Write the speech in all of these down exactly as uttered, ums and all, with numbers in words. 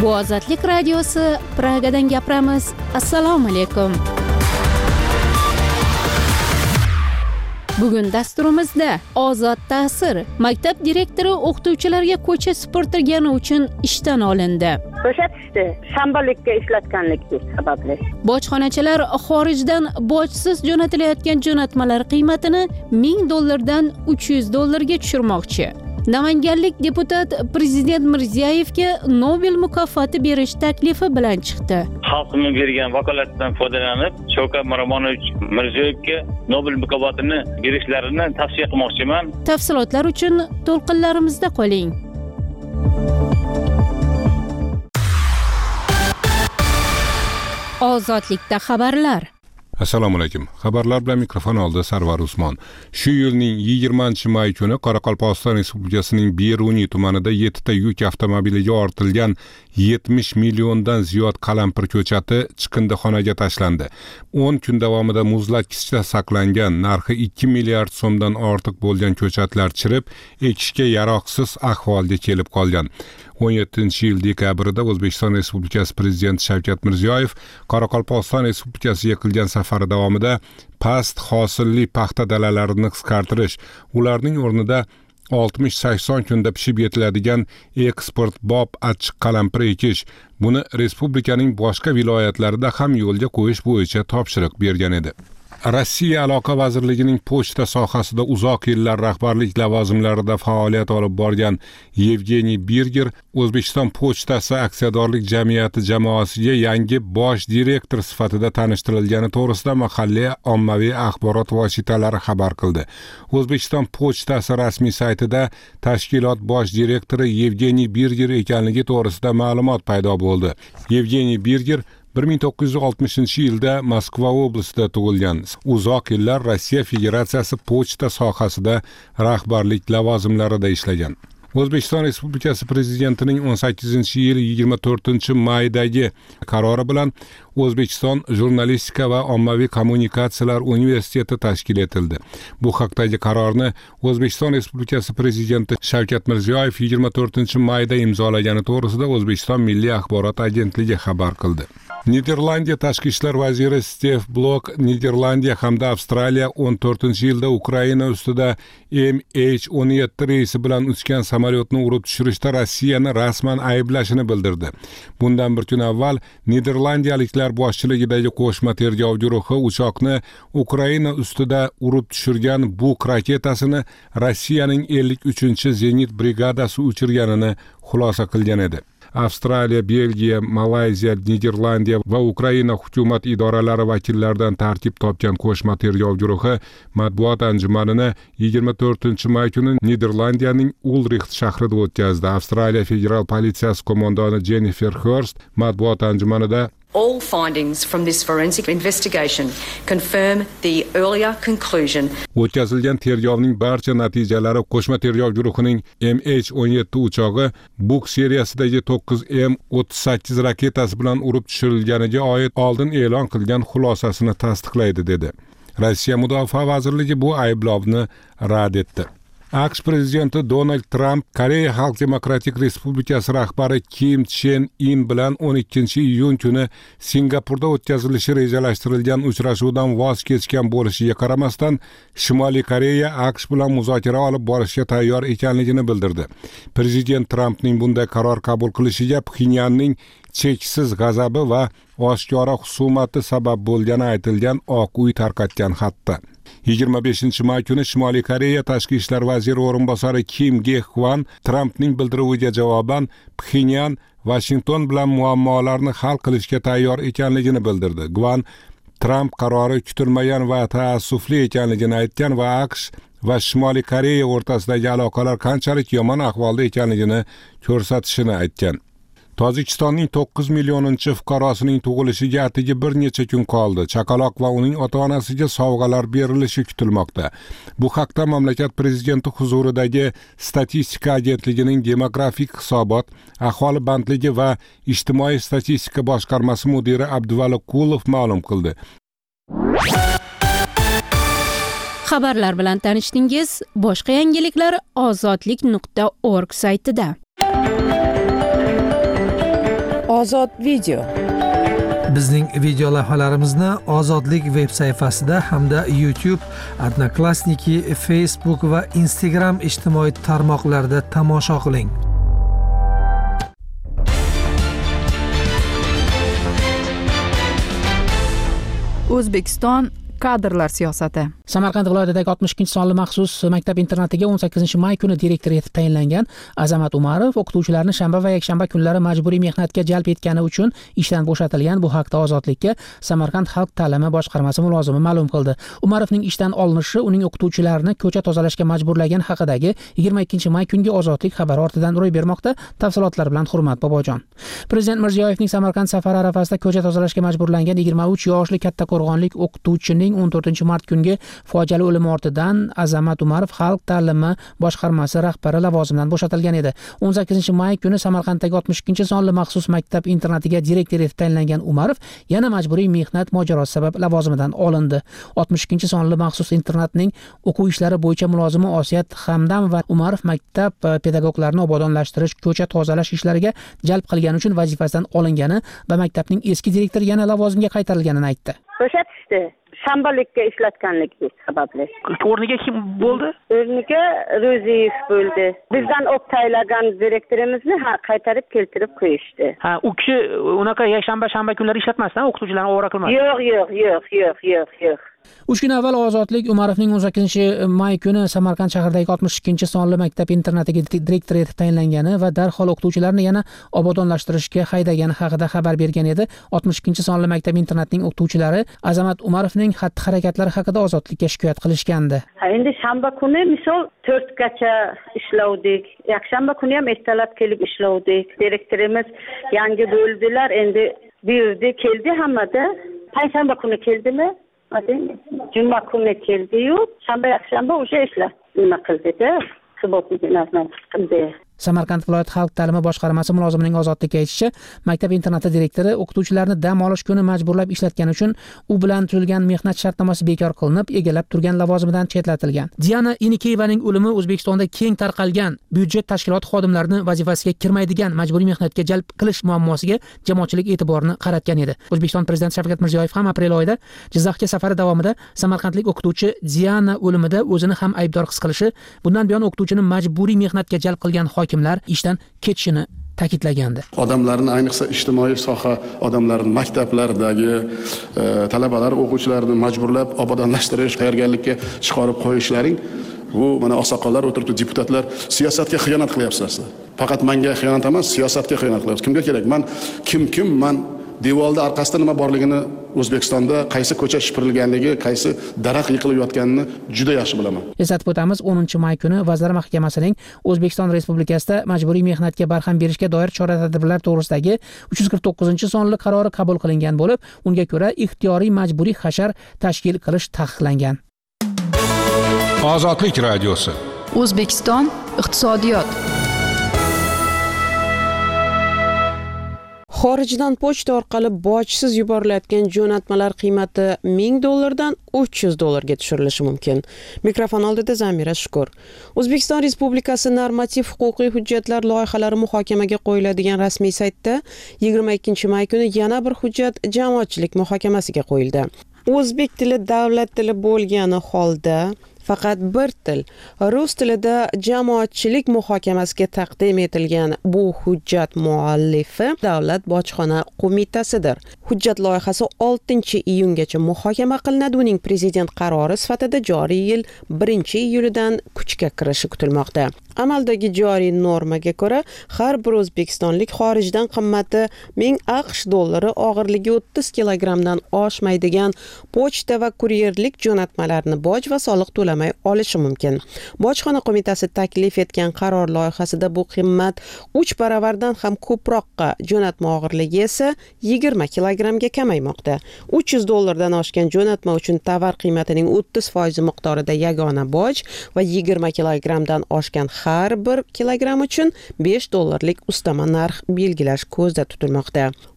Bu Ozodlik radiosi, Pragadan gapiramiz. Assalomu alaykum. Bugun dasturimizda ozod ta'sir. Maktab direktori o'qituvchilarga ko'cha supurtirgani uchun ishdan olindi. Bo'shatishdi, shambalikka ishlatganlik sababli. Bojxonachilar xorijdan bojsiz jo'natilayotgan jo'natmalar qiymatini ming dollardan uch yuz dollarga tushirmoqchi. Namanganlik deputat Prezident Mirziyoyevga Nobel mukofoti berish taklifi bilan chiqdi. Xalqimning bergan vakolatdan foydalanib, Shavkat Miromonovich Mirziyoyevga Nobel mukofotini berishlarini tavsiya qilmoqchiman. Tafsilotlar uchun to'lqinlarimizda qoling. Ozodlikda xabarlar. Assalomu alaykum. Xabarlar bilan mikrofon oldi Sarvar Usmon. Shu yilning yigirmanchi may kuni Qoraqalpog'iston Respublikasining Beruniy tumanida yettita yuk avtomobiliga ortilgan yetmish milliondan ziyod qalampir ko'chati chiqindixonaga tashlandi. o'n kun davomida muzlatkichda saqlangan, narxi ikki milliard so'mdan ortiq bo'lgan ko'chatlar chirib, ekishga yaroqsiz ahvolga kelib qolgan. o'n yettinchi yil dekabrida O'zbekiston Respublikasi Prezidenti Shavkat Mirziyoyev Qoraqalpog'iston Respublikasiga qilgan safari davomida past hosilli paxta dalalarini qisqartirish, ularning o'rnida oltmish sakson kunda pishib yetiladigan eksportbop achchiq qalampir ekish, buni respublikaning boshqa viloyatlarida ham yo'lga qo'yish bo'yicha topshiriq bergan edi. Rossiya Aloqa vazirligining pochta sohasida uzoq yillar rahbarlik lavozimlarida faoliyat olib borgan Yevgeniy Birger O'zbekiston pochtasi aksiyadorlik jamiyati jamoasiga yangi bosh direktor sifatida tanishtirilgani to'g'risida mahalliy ommaviy axborot vositalari xabar qildi. O'zbekiston pochtasi rasmiy saytida tashkilot bosh direktori Yevgeniy Birger ekanligi to'g'risida ma'lumot paydo bo'ldi. Yevgeniy Birger bir ming to'qqiz yuz oltmishinchi yilda Moskva oblasida tug'ilgan. Uzoq yillar Rossiya Federatsiyasi pochta sohasida rahbarlik lavozimlarida ishlagan. O'zbekiston Respublikasi Prezidentining o'n sakkizinchi yil yigirma to'rtinchi maydagi qarori bilan O'zbekiston Jurnalistika va ommaviy kommunikatsiyalar universiteti tashkil etildi. Bu haqdagi qarorni O'zbekiston Respublikasi Prezidenti Shavkat Mirziyoyev yigirma to'rtinchi mayda imzolagani to'g'risida O'zbekiston Milliy axborot agentligi xabar qildi. Niderlandiya tashqi ishlar vaziri Stef Blok Niderlandiya hamda Avstraliya o'n to'rtinchi yilda Ukraina ustida M H o'n yetti reysi bilan uchgan samolyotni urib tushirishda Rossiyani rasman ayblashini bildirdi. Bundan bir kun avval Niderlandiyaliklar boshchiligidagi qo'shma tergov guruhi uchoqni Ukraina ustida urib tushirgan Buk raketasini Rossiyaning ellik uchinchi zenit brigadasi uchirganini xulosa qilgan edi. Avstraliya, Belgiya, Malayziya, Niderlandiya va Ukraina hukumat idoralari vakillaridan tarkib topgan qo'shma tergov guruhi matbuot anjumanini yigirma to'rtinchi may kuni Niderlandiyaning Ulricht shahrida o'tkazdi. Avstraliya federal politsiyasi qo'mondoni Jennifer Hurst matbuot anjumanida All findings from this forensic investigation confirm the earlier conclusion. O'tkazilgan tergovning barcha natijalari qo'shma tergov guruhining M H o'n yetti uchog'i Buk seriyasidagi to'qqiz M o'ttiz sakkiz raketasi bilan urib tushirilganiga oid oldin e'lon qilgan xulosasini tasdiqlaydi dedi. Rossiya Mudofaa vazirligi bu ayblovni rad etdi. AQSh prezidenti Donald Trump Koreya Xalq Demokratik Respublikasi rahbari Kim Chen In bilan o'n ikkinchi iyun kuni Singapurda o'tkazilishi rejalashtirilgan uchrashuvdan voz kechgan bo'lishiga qaramasdan Shimoliy Koreya AQSh bilan muzokara olib borishga tayyor ekanligini bildirdi. Prezident Trumpning bunday qaror qabul qilishiga Pxenyanning cheksiz g'azabi va oshkora husumati sabab bo'lgani aytilgan Oq uy tarqatgan xatda. yigirma beshinchi may kuni Shimoliy Koreya tashqi ishlar vaziri o'rinbosari Kim Ge-hwan Trumpning bildiriviga javoban Pxenyan Washington bilan muammolarni hal qilishga tayyor ekanligini bildirdi. Gvan Trump qarori kutilmagan va taassufli ekanligini aytgan va AQSh va Shimoliy Koreya o'rtasidagi aloqalar qanchalik yomon ahvolda ekanligini ko'rsatishini aytgan. Tojikistonning to'qqiz millioninchi fuqarosining tug'ilishiga atigi bir necha kun qoldi. Chaqaloq va uning ota-onasiga sovg'alar berilishi kutilmoqda. Bu haqda mamlakat prezidenti huzuridagi Statistika agentligining demografik hisobot, aholi bandligi va ijtimoiy statistika boshqarmasi mudiri Abduvali Qulov ma'lum qildi. Xabarlar bilan tanishdingiz. Boshqa yangiliklar ozodlik nuqta org saytida. Ozod video. Bizning video lavhalarimizni Ozodlik veb sayfasida hamda YouTube, Odnoklassniki, Facebook va Instagram ijtimoiy tarmoqlarida tomosha qiling. O'zbekiston kadrlar siyosati. Samarqand viloyatidagi oltmish ikkinchi sonli maxsus maktab internatiga o'n sakkizinchi may kuni direktor etib tayinlangan Azamat Umarov o'qituvchilarni shanba va yakshanba kunlari majburiy mehnatga jalb etgani uchun ishdan bo'shatilgan. Bu haqda Ozodlikka Samarqand xalq ta'limi boshqarmasi mulozimi ma'lum qildi. Umarovning ishdan olinishi uning o'qituvchilarni ko'cha tozalashga majburlagan haqidagi yigirma ikkinchi may kungi Ozodlik xabari ortidan ro'y bermoqda. Tafsilotlar bilan Hurmat Bobojon. Prezident Mirziyoyevning Samarqand safari arafasida ko'cha tozalashga majburlangan yigirma uch yoshli kattaqo'rg'onlik o'qituvchining o'n to'rtinchi mart kungi fojiali o'limi ortidan Azamat Umarov xalq ta'limi boshqarmasi rahbari lavozimidan bo'shatilgan edi. o'n sakkizinchi may kuni Samarqanddagi oltmish ikkinchi sonli maxsus maktab internatiga direktor etib tayinlangan Umarov yana majburiy mehnat mojarosi sabab lavozimidan olindi. oltmish ikkinchi sonli maxsus internatning o'quv ishlari bo'yicha mulozimi Osiyat Hamdam va Umarov maktab pedagoglarini obodonlashtirish, ko'cha tozalash ishlariga jalb qilgani uchun vazifasidan olingani va maktabning eski direktori yana lavozimga qaytarilganini aytdi. Bo'shatishdi. Shambalikka ishlatganlik sababli. O'rniga kim bo'ldi? O'rniga Ro'ziyev bo'ldi. Bizdan o'qitaylagan direktorimizni qaytarib keltirib qo'yishdi. Ha, u kishi unaqa yakshanba shanba kunlari ishlatmasdan o'qituvchilarni ovora qilmasdi. Yo'q, yo'q, yo'q, yo'q, yo'q, yo'q. uch kun avval Ozodlik Umarovning o'n sakkizinchi may kuni Samarqand shahridagi oltmish ikkinchi sonli maktab internatiga direktor etib tayinlangani va darhol o'qituvchilarni yana obodonlashtirishga haydagani haqida xabar bergan edi. oltmish ikkinchi sonli maktab internatining o'qituvchilari Azamat Umarovning xatti-harakatlari haqida Ozodlikka shikoyat qilishgandi. Ha, endi shanba kuni misol to'rtgacha ishlovdik. Yakshanba kuni ham ertalab kelib ishlovdik. Direktorimiz yangi bo'ldilar, endi bu yerda keldi hammada. Payshanba kuni keldimi? Juma kuni keldi-yu, shanba yakshanba o'sha ishlar nima qildi-da, subotni nazmat qildi. Samarqand viloyat xalq ta'limi boshqarmasi mulozimining Ozodlikka aytishicha, maktab internati direktori o'qituvchilarni dam olish kuni majburlab ishlatgani uchun u bilan tuzilgan mehnat shartnomasi bekor qilinib, egallab turgan lavozimidan chetlatilgan. Diana Inikeyevaning o'limi O'zbekistonda keng tarqalgan byudjet tashkiloti xodimlarini vazifasiga kirmaydigan majburiy mehnatga jalb qilish muammosiga jamoatchilik e'tiborini qaratgan edi. O'zbekiston prezidenti Shavkat Mirziyoyev ham aprel oyida Jizzaxga safari davomida samarqandlik o'qituvchi Diana o'limida o'zini ham aybdor his qilishi, bundan buyon o'qituvchini majburiy mehnatga jalb qilgan hokimlar ishdan ketishini ta'kidlagandi. Odamlarni, ayniqsa ijtimoiy soha odamlarini maktablardagi e, talabalar, o'quvchilarni majburlab obodonlashtirish, tayyorgarlikka chiqarib qo'yishlaring, bu mana oqsoqollar o'tiribdi, deputatlar siyosatga xiyonat qilyapsizlar. Faqat menga xiyonat emas, siyosatga xiyonat qilyapsiz. Kimga kerak? Men kim kim men devorda orqasida nima borligini, O'zbekistonda qaysi ko'cha shipirilganligi, qaysi daraxt yiqilib yotganini juda yaxshi bilaman. Eslatib o'tamiz, o'ninchi may kuni Vazirlar Mahkamasining O'zbekiston Respublikasida majburiy mehnatga barham berishga doir chora-tadbirlar to'g'risidagi uch yuz qirq to'qqizinchi sonli qarori qabul qilingan bo'lib, unga ko'ra ixtiyoriy majburiy hashar tashkil qilish taqiqlangan. Ozodlik radiosi. O'zbekiston iqtisodiyot. Xorijdan pochta orqali bojsiz yuborilayotgan jo'natmalar qiymati ming dollardan uch yuz dollarga tushirilishi mumkin. Mikrofon oldida Zamira Shukur. O'zbekiston Respublikasi normativ huquqiy hujjatlar loyihalari muhokamaga qo'yiladigan rasmiy saytda yigirma ikkinchi may kuni yana bir hujjat jamoatchilik muhokamasiga qo'yildi. O'zbek tili davlat tili bo'lgani holda faqat bir til, rus tilida jamoatchilik muhokamasiga taqdim etilgan bu hujjat muallifi Davlat bojxona qo'mitasidir. Hujjat loyihasi oltinchi iyungacha muhokama qilinadi. Uning prezident qarori sifatida joriy yil birinchi iyulidan kuchga kirishi kutilmoqda. Amaldagi joriy normaga ko'ra har bir o'zbekistonlik xorijdan qimmati ming AQSh dollari, og'irligi o'ttiz kilogrammdan oshmaydigan pochta va kuryerlik jo'natmalarni boj va soliq to'lamay olishi mumkin. Bojxona qo'mitasi taklif etgan qaror loyihasida bu qimmat uch baravardan ham ko'proqqa, jo'natma og'irligi esa yigirma kilogrammga kamaymoqda. uch yuz dollardan oshgan jo'natma uchun tovar qiymatining o'ttiz foiz miqdorida yagona boj va yigirma kilogrammdan oshgan har bir kilogramm uchun besh dollarlik ustama narx belgilash ko'zda tutilmoqda.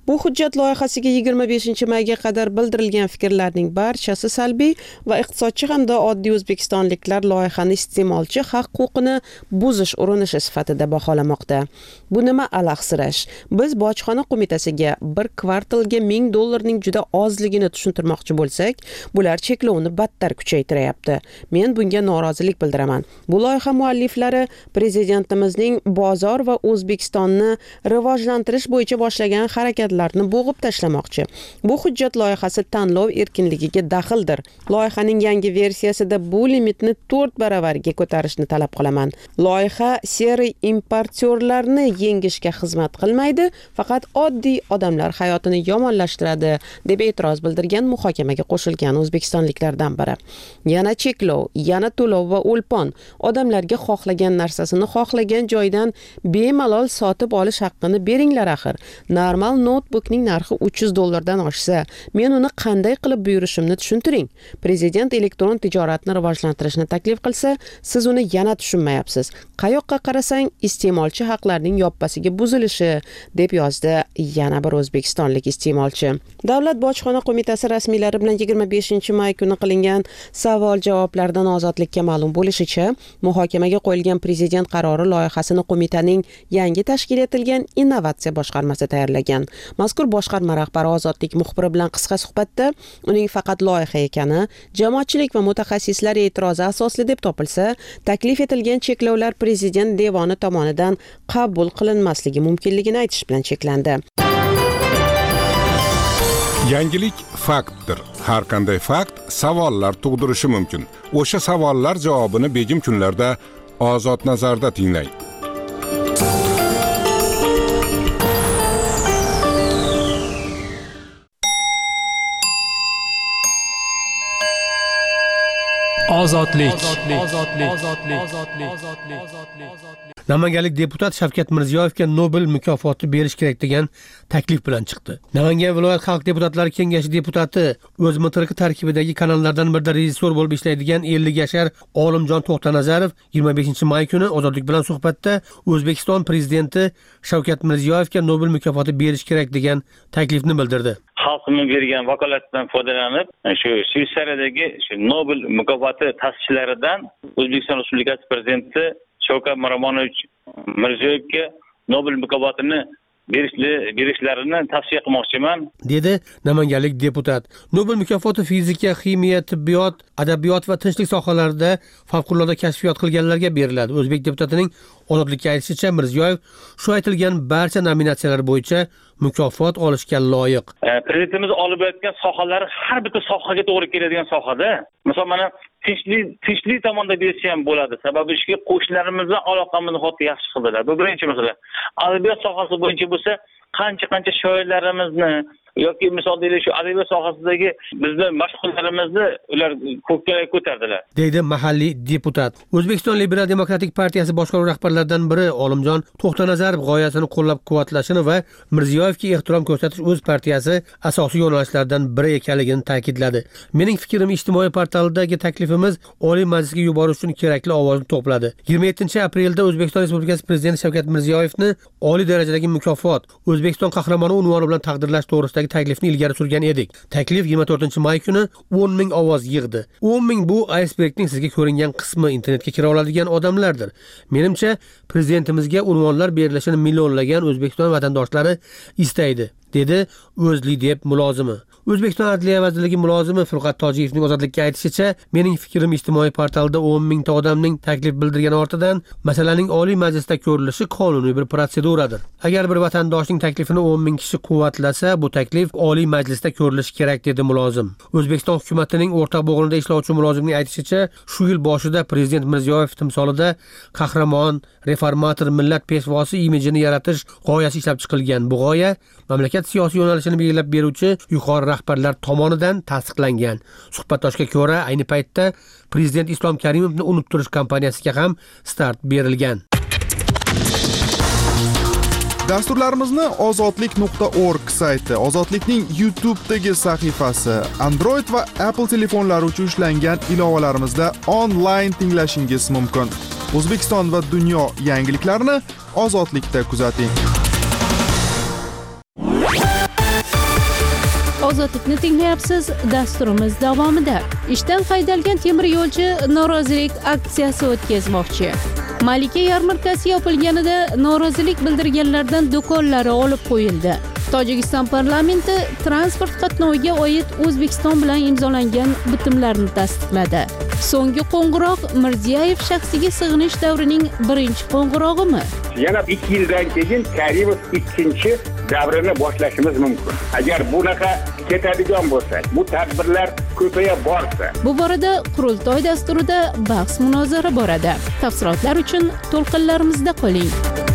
Bu hujjat loyihasiga yigirma beshinchi mayga qadar bildirilgan fikrlarning barchasi salbiy va iqtisodchi hamda oddiy o'zbekistonliklar loyihani iste'molchi haq-huquqini buzish urinishi sifatida baholamoqda. Bu nima alahsirash? Biz bojxona qo'mitasiga bir kvartalga ming dollarning juda ozligini tushuntirmoqchi bo'lsak, bular cheklovni battar kuchaytirayapti. Men bunga norozilik bildiraman. Bu loyiha mualliflari prezidentimizning bozor va O'zbekistonni rivojlantirish bo'yicha boshlagan harakatlarni bo'g'ib tashlamoqchi. Bu hujjat loyihasi tanlov erkinligiga daxldir. Loyihaning yangi versiyasida bu limitni to'rt baravarga ko'tarishni talab qilaman. Loyiha seri importyorlarni yengishga xizmat qilmaydi, faqat oddiy odamlar hayotini yomonlashtiradi, deb e'tiroz bildirgan muhokamaga qo'shilgan o'zbekistonliklardan biri. Yana cheklov, yana to'lov va o'lpon. Odamlarga xohlagan narsasini xohlagan joydan bemalol sotib olish haqqini beringlar axir. Normal notebookning narxi uch yuz dollardan oshsa, men uni qanday qilib buyurishimni tushuntiring. Prezident elektron tijoratni rivojlantirishni taklif qilsa, siz uni yana tushunmayapsiz. Qayoqqa qarasang, iste'molchi haqlarining yoppasiga buzilishi, deb yozdi yana bir o'zbekistonlik iste'molchi. Davlat bojxona qo'mitasi rasmiylari bilan yigirma beshinchi may kuni qilingan savol-javoblardan ozodlikka ma'lum bo'lishicha, muhokamaga qo'yilgan prezident qarori loyihasini qo'mitaning yangi tashkil etilgan innovatsiya boshqarmasi tayyorlagan. Mazkur boshqarma rahbari Ozodlik muxbiri bilan qisqa suhbatda uning faqat loyiha ekani, jamoatchilik va mutaxassislar e'tirozi asosli deb topilsa, taklif etilgan cheklovlar prezident devoni tomonidan qabul qilinmasligi mumkinligini aytish bilan cheklandi. Yangilik faktdir. Har qanday fakt savollar tug'dirishi mumkin. O'sha savollar javobini begim kunlarda Ozod nazarda tinglang. Ozodlik. Namanganlik deputat Shavkat Mirziyoyevga Nobel mukofoti berish kerak degan taklif bilan chiqdi. Namangan viloyat xalq deputatlari kengashi deputati o'z matriki tarkibidagi kanallardan birida rejissor bo'lib ishlaydigan ellik yashar Olimjon To'xtanazarov yigirma beshinchi may kuni Ozodlik bilan suhbatda O'zbekiston prezidenti Shavkat Mirziyoyevga Nobel mukofoti berish kerak degan taklifni bildirdi. Xalqimiz bergan vakolatdan foydalanib, shu Shveysariyadagi shu Nobel mukofoti ta'sischilaridan O'zbekiston Respublikasi prezidenti Shavkat Miromonovich Mirziyoyevga Nobel mukofotini berishlarini tavsiya qilmoqchiman, dedi namanganlik deputat. Nobel mukofoti fizika, ximiya, tibbiyot, adabiyot va tinchlik sohalarida favqulodda kashfiyot qilganlarga beriladi. O'zbek deputatining Ozodlikka aytishicha, Mirziyoyev shu aytilgan barcha nominatsiyalar bo'yicha mukofot olishga loyiq. Prezidentimiz olib o'tgan sohalar har bitta sohaga to'g'ri keladigan sohada. Masalan, mana tinchlik tinchlik tomonda bersa ham bo'ladi. Sababi shuki qo'shnilarimiz bilan aloqamizni xuddi yaxshi qildilar. Bu birinchi masala. Adabiyot sohasi bo'yicha bo'lsa, qancha-qancha shoirlarimizni yoki misol deylik shu adabiyot sohasidagi bizning mashhurlarimizni ular ko'kka ko'tardilar, deydi mahalliy deputat. O'zbekiston Liberal demokratik partiyasi boshqaruv rahbarlaridan biri Olimjon To'xtanazarov g'oyasini qo'llab-quvvatlashini va Mirziyoyevga ehtirom ko'rsatish o'z partiyasi asosiy yo'nalishlaridan biri ekanligini ta'kidladi. Mening fikrim, ijtimoiy portaldagi taklifimiz Oliy Majlisga yuborish uchun kerakli ovozni to'pladi. yigirma yettinchi aprelda O'zbekiston Respublikasi prezidenti Shavkat Mirziyoyevni oliy darajadagi mukofot O'zbekiston qahramoni unvoni bilan taqdirlash to'g'risida taklifni ilgari surgan edik. Taklif yigirma to'rtinchi may kuni o'n ming ovoz yig'di. o'n ming bu icebergning sizga ko'ringan qismi, internetga kira oladigan odamlardir. Menimcha, prezidentimizga unvonlar berilishini millionlagan O'zbekiston vatandoshlari istaydi, dedi o'zli deb mulozimi. O'zbekiston Adliya vazirligi mulozimi Furqat Tojiyevning Ozodlikka aytishicha, mening fikrim, ijtimoiy portalda o'n mingta odamning taklif bildirgani ortidan masalaning Oliy Majlisda ko'rilishi qonuniy bir protseduradir. Agar bir vatandoshning taklifini o'n ming kishi quvvatlasa, bu taklif Oliy Majlisda ko'rilishi kerak, dedi mulozim. O'zbekiston hukumatining o'rta bo'g'inida ishlovchi mulozimning aytishicha, shu yil boshida prezident Mirziyoyev timsolida qahramon, reformator, millat peshvosi imijini yaratish g'oyasi ishlab chiqilgan. Bu g'oya mamlakat siyosiy yo'nalishini belgilab beruvchi yuqori rahbarlar tomonidan tasdiqlangan. Suhbatdoshga ko'ra, ayni paytda prezident Islom Karimovni unuttirish kampaniyasiga ham start berilgan. Dasturlarimizni ozodlik nuqta org sayti, Ozodlikning YouTube'dagi sahifasi, Android va Apple telefonlari uchun ishlangan ilovalarimizda onlayn tinglashingiz mumkin. O'zbekiston va dunyo yangiliklarini Ozodlikda kuzating. ozodlikni tinglayapsiz. Dasturimiz davomida ishdan haydalgan temir yo'lchi norozilik aksiyasi o'tkazmoqchi. Malika yarmarkasi yopilganida norozilik bildirganlardan do'konlari olib qo'yildi. Tojikiston parlamenti transport qatnoviga oid O'zbekiston bilan imzolangan bitimlarni tasdiqladi. So'nggi qo'ng'iroq Mirziyoyev shaxsiga sig'inish davrining birinchi qo'ng'irog'imi? Yana ikki yildan keyin Karimov ikkinchi davrini boshlashimiz mumkin. Agar bunaqa ketadigan bo'lsa, bu tadbirlar ko'paya borsa. Bu borada qurultoy dasturida bahs munozara boradi. Tafsilotlar uchun to'lqinlarimizda qoling.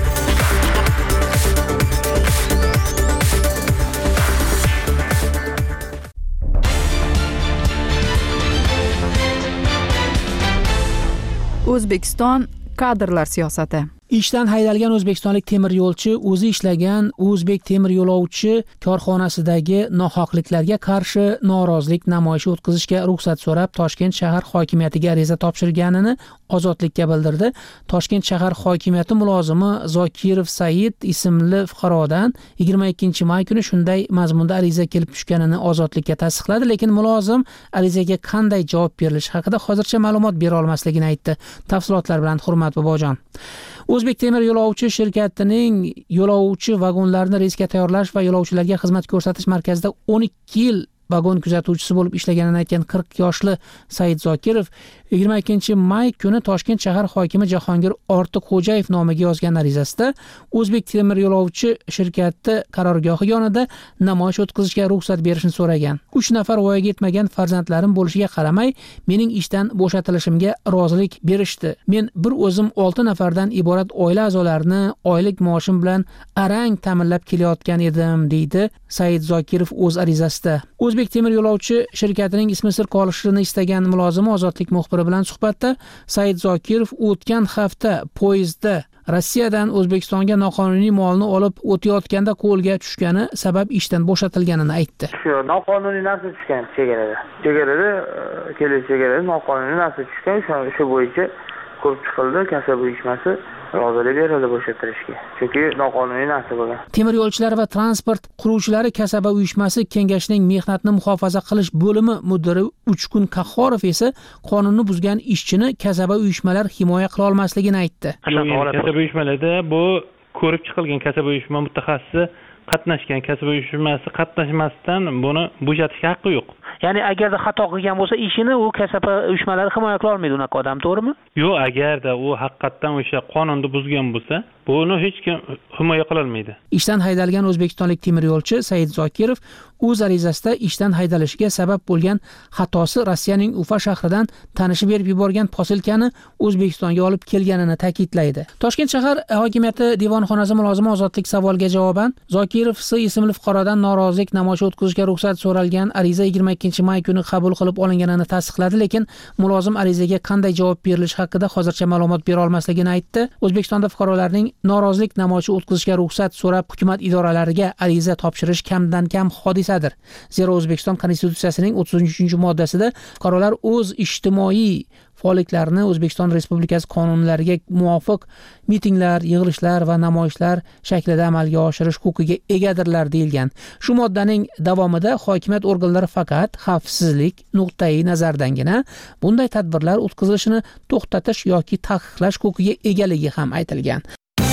O'zbekiston kadrlar siyosati. Ishdan haydalgan o'zbekistonlik temir yo'lchi o'zi ishlagan O'zbek temir yo'lovchi korxonasidagi nohaqliklarga qarshi norozilik namoyishi o'tkazishga ruxsat so'rab Toshkent shahar hokimiyatiga ariza topshirganini Ozodlikka bildirdi. Toshkent shahar hokimiyati mulozimi Zokirov Said ismli fuqarodan yigirma ikkinchi may kuni shunday mazmunda ariza kelib tushganini Ozodlikka tasdiqladi, lekin mulozim arizaga qanday javob berilishi haqida hozircha ma'lumot bera olmasligini aytdi. Tafsilotlar bilan Hurmat Bobojon. O'zbek temir yo'lovchi shirkatining yo'lovchi vagonlarini reysga tayyorlash va yo'lovchilarga xizmat ko'rsatish markazida o'n ikki yil vagon kuzatuvchisi bo'lib ishlaganini aytgan qirq yoshli Said Zokirov yigirma ikkinchi may kuni Toshkent shahar hokimi Jahongir Ortiqxo'jayev nomiga yozgan arizasida O'zbek temir yo'lovchi shirkati qarorgohi yonida namoyish o'tkazishga ruxsat berishni so'ragan. uch nafar voyaga yetmagan farzandlarim bo'lishiga qaramay, mening ishdan bo'shatilishimga rozilik berishdi. Men bir o'zim olti nafardan iborat oila a'zolarini oylik maoshim bilan arang ta'minlab kelayotgan edim, deydi Said Zokirov o'z arizasida. O'zbek temir yo'lovchi shirkatining ismi sir qolishini istagan mulozimi Ozodlik muxbiri bilan suhbatda Said Zokirov o'tgan hafta poyezdda Rossiyadan O'zbekistonga noqonuniy molni olib o'tayotganda qo'lga tushgani sabab ishdan bo'shatilganini aytdi. Shu noqonuniy narsa tushgan chegarada. Chegarada kelish chegarada noqonuniy narsa tushgan, shu bo'yicha ko'rib chiqildi, kasaba uyushmasi rozilik berildi bo'shatirishga. Chunki noqonuniy narsa bo'lgan. Temir yo'lchilar va transport quruvchilari kasaba uyushmasi kengashining mehnatni muhofaza qilish bo'limi mudiri Uchqun Qahhorov esa qonunni buzgan ishchini kasaba uyushmalar himoya qila olmasligini aytdi. Kasaba uyushmalarda bu ko'rib chiqilgan kasaba uyushma mutaxassisi qatnashgan, kasaba uyushmasi qatnashmasdan buni bo'shatishga haqqi yo'q. Ya'ni agarda xato qilgan bo'lsa, ishini u kasaba uyushmalari himoya qila olmaydi unaqa odam, to'g'rimi? Yo'q, agarda u haqiqatan o'sha qonunni buzgan bo'lsa, buni hech kim himoya qila olmaydi. Ishdan haydalgan o'zbekistonlik temir yo'lchi Said Zokirov o'z arizasida ishdan haydalishiga sabab bo'lgan xatosi Rossiyaning Ufa shahridan tanishi berib yuborgan posilkani O'zbekistonga olib kelganini ta'kidlaydi. Toshkent shahar hokimiyati devonxonasi mulozimi Ozodlik savoliga javoban Zokirov S ismli fuqarodan norozilik namoyishi o'tkazishga ruxsat so'ralgan ariza yigirma ikkinchi may kuni qabul qilib olinganini tasdiqladi, lekin mulozim arizaga qanday javob berilishi haqida hozircha ma'lumot bera olmasligini aytdi. O'zbekistonda fuqarolarning norozilik namoyishi o'tkazishga ruxsat so'rab hukumat idoralariga ariza topshirish kamdan kam hodisadir. Zero O'zbekiston Konstitutsiyasining o'ttiz uchinchi moddasida fuqarolar o'z ijtimoiy faolliklarini O'zbekiston Respublikasi qonunlariga muvofiq mitinglar, yig'ilishlar va namoyishlar shaklida amalga oshirish huquqiga egadirlar deyilgan. Shu moddaning davomida hokimiyat organlari faqat xavfsizlik nuqtai nazardangina bunday tadbirlar o'tkazilishini to'xtatish yoki taqiqlash huquqiga egaligi ham aytilgan.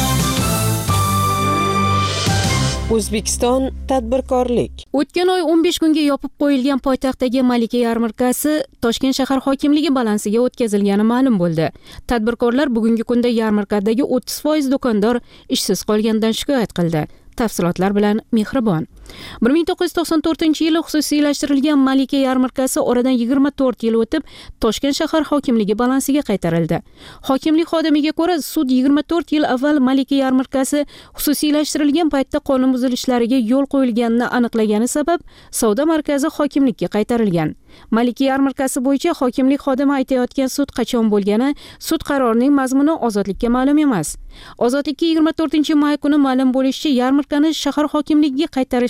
O'zbekiston tadbirkorlik. O'tgan oy o'n besh kunga yopib qo'yilgan poytaxtdagi Malika yarmarkasi Toshkent shahar hokimligi balansiga o'tkazilgani ma'lum bo'ldi. Tadbirkorlar bugungi kunda yarmarkadagi o'ttiz foiz do'kondor ishsiz qolganidan shikoyat qildi. Tafsilotlar bilan Mehribon. bir ming to'qqiz yuz to'qson to'rtinchi yili xususiylashtirilgan Malika yarmarkasi oradan yigirma to'rt yil o'tib Toshkent shahar hokimligi balansiga qaytarildi. Hokimlik xodimiga ko'ra, sud yigirma to'rt yil avval Malika yarmarkasi xususiylashtirilgan paytda qonun buzilishlariga yo'l qo'yilganini aniqlagani sabab savdo markazi hokimlikka qaytarilgan. Malika yarmarkasi bo'yicha hokimlik xodimi aytayotgan sud qachon bo'lgani, sud qarorining mazmuni Ozodlikka ma'lum emas. Ozodlikka yigirma to'rtinchi may kuni ma'lum bo'lishicha, yarmarkani shahar hokimligiga qaytarish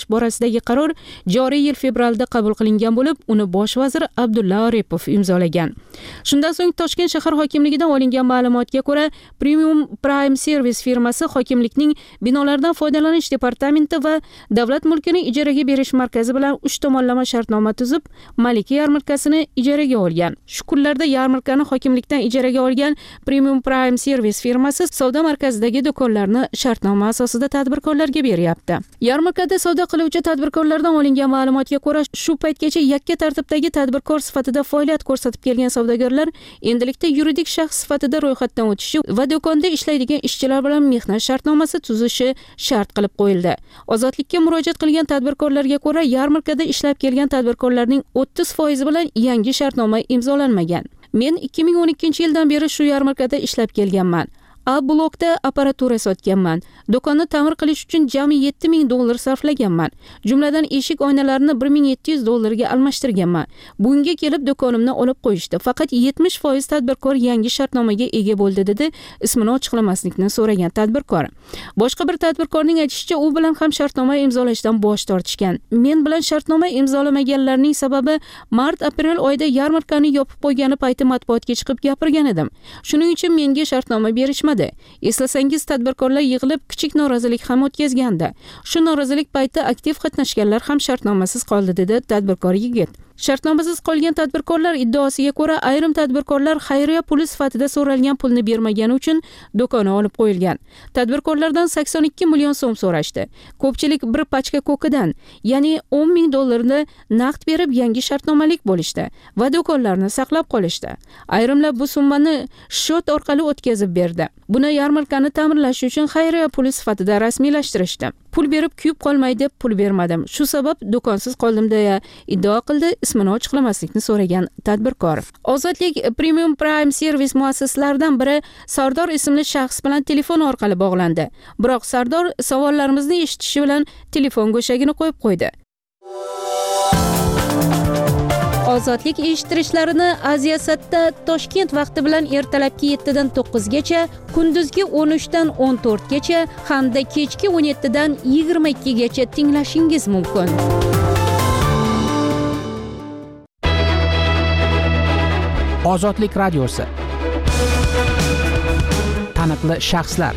borasidagi qaror joriy yil fevralda qabul qilingan bo'lib, uni bosh vazir Abdulla Aripov imzolagan. Shundan so'ng Toshkent shahar hokimligidan olingan ma'lumotga ko'ra, Premium Prime Service firmasi hokimlikning binolardan foydalanish departamenti va davlat mulkini ijaraga berish markazi bilan uch tomonlama shartnoma tuzib, Malika yarmarkasini ijaraga olgan. Shu kunlarda yarmarkani hokimlikdan ijaraga olgan Premium Prime Service firmasi savdo markazidagi do'konlarni shartnoma asosida tadbirkorlarga beryapti. Yarmarkada savdo qiluvchi tadbirkorlardan olingan ma'lumotga ko'ra, shu paytgacha yakka tartibdagi tadbirkor sifatida faoliyat ko'rsatib kelgan savdogarlar endilikda yuridik shaxs sifatida ro'yxatdan o'tishi va do'konda ishlaydigan ishchilar bilan mehnat shartnomasi tuzishi shart qilib qo'yildi. Ozodlikka murojaat qilgan tadbirkorlarga ko'ra, yarmarkada ishlab kelgan tadbirkorlarning o'ttiz foizi bilan yangi shartnoma imzolanmagan. Men ikki ming o'n ikkinchi yildan beri shu yarmarkada ishlab kelganman. A blokda apparatura sotganman. Do'konni ta'mir qilish uchun jami yetti ming dollar sarflaganman. Jumladan eshik oynalarini bir ming yetti yuz dollarga almashtirganman. Bunga kelib do'konimni olib qo'yishdi. Faqat yetmish foiz tadbirkor yangi shartnomaga ega bo'ldi dedi, ismini ochiqlamaslikni so'ragan tadbirkor. Boshqa bir tadbirkorning aytishicha, u bilan ham shartnoma imzolashdan bosh tortishgan. Men bilan shartnoma imzolamaganlarning sababi mart-aprel oyida yarmarkani yopib qo'ygani payti matbuotga chiqib gapirgan edim. Shuning uchun menga shartnoma berishmadi. Eslasangiz, tadbirkorlar yig'ilib kichik norozilik ham o'tkazgandi. Shu norozilik payti aktiv qatnashganlar ham shartnomasiz qoldi, dedi tadbirkor yigit. Shartnomasiz qolgan tadbirkorlar iddaosiga ko'ra, ayrim tadbirkorlar xayriya puli sifatida so'ralgan pulni bermagani uchun do'koni olib qo'yilgan. Tadbirkorlardan sakson ikki million so'm so'rashdi. Ko'pchilik bir pachka ko'kidan, ya'ni o'n ming dollarni naqd berib yangi shartnomalik bo'lishdi va do'konlarni saqlab qolishdi. Ayrimlar bu summani shot orqali o'tkazib berdi. Buni yarmarkani ta'mirlash uchun xayriya puli sifatida rasmiylashtirishdi. Pul berib kuyib qolmay deb pul bermadim. Shu sabab do'konsiz qoldim deya iddao qildi, ismini ochiqlamaslikni so'ragan tadbirkor. Ozodlik Premium Prime Service muassislaridan biri Sardor ismli shaxs bilan telefon orqali bog'landi. Biroq Sardor savollarimizni eshitishi bilan telefon go'shagini qo'yib qo'ydi. Ozodlik eshittirishlarini Aziyasatda Toshkent vaqti bilan ertalabki yetti dan to'qqiz gacha, kunduzgi o'n uch dan o'n to'rt gacha hamda kechki o'n yetti dan yigirma ikki gacha tinglashingiz mumkin. Ozodlik radiosi. Taniqli shaxslar.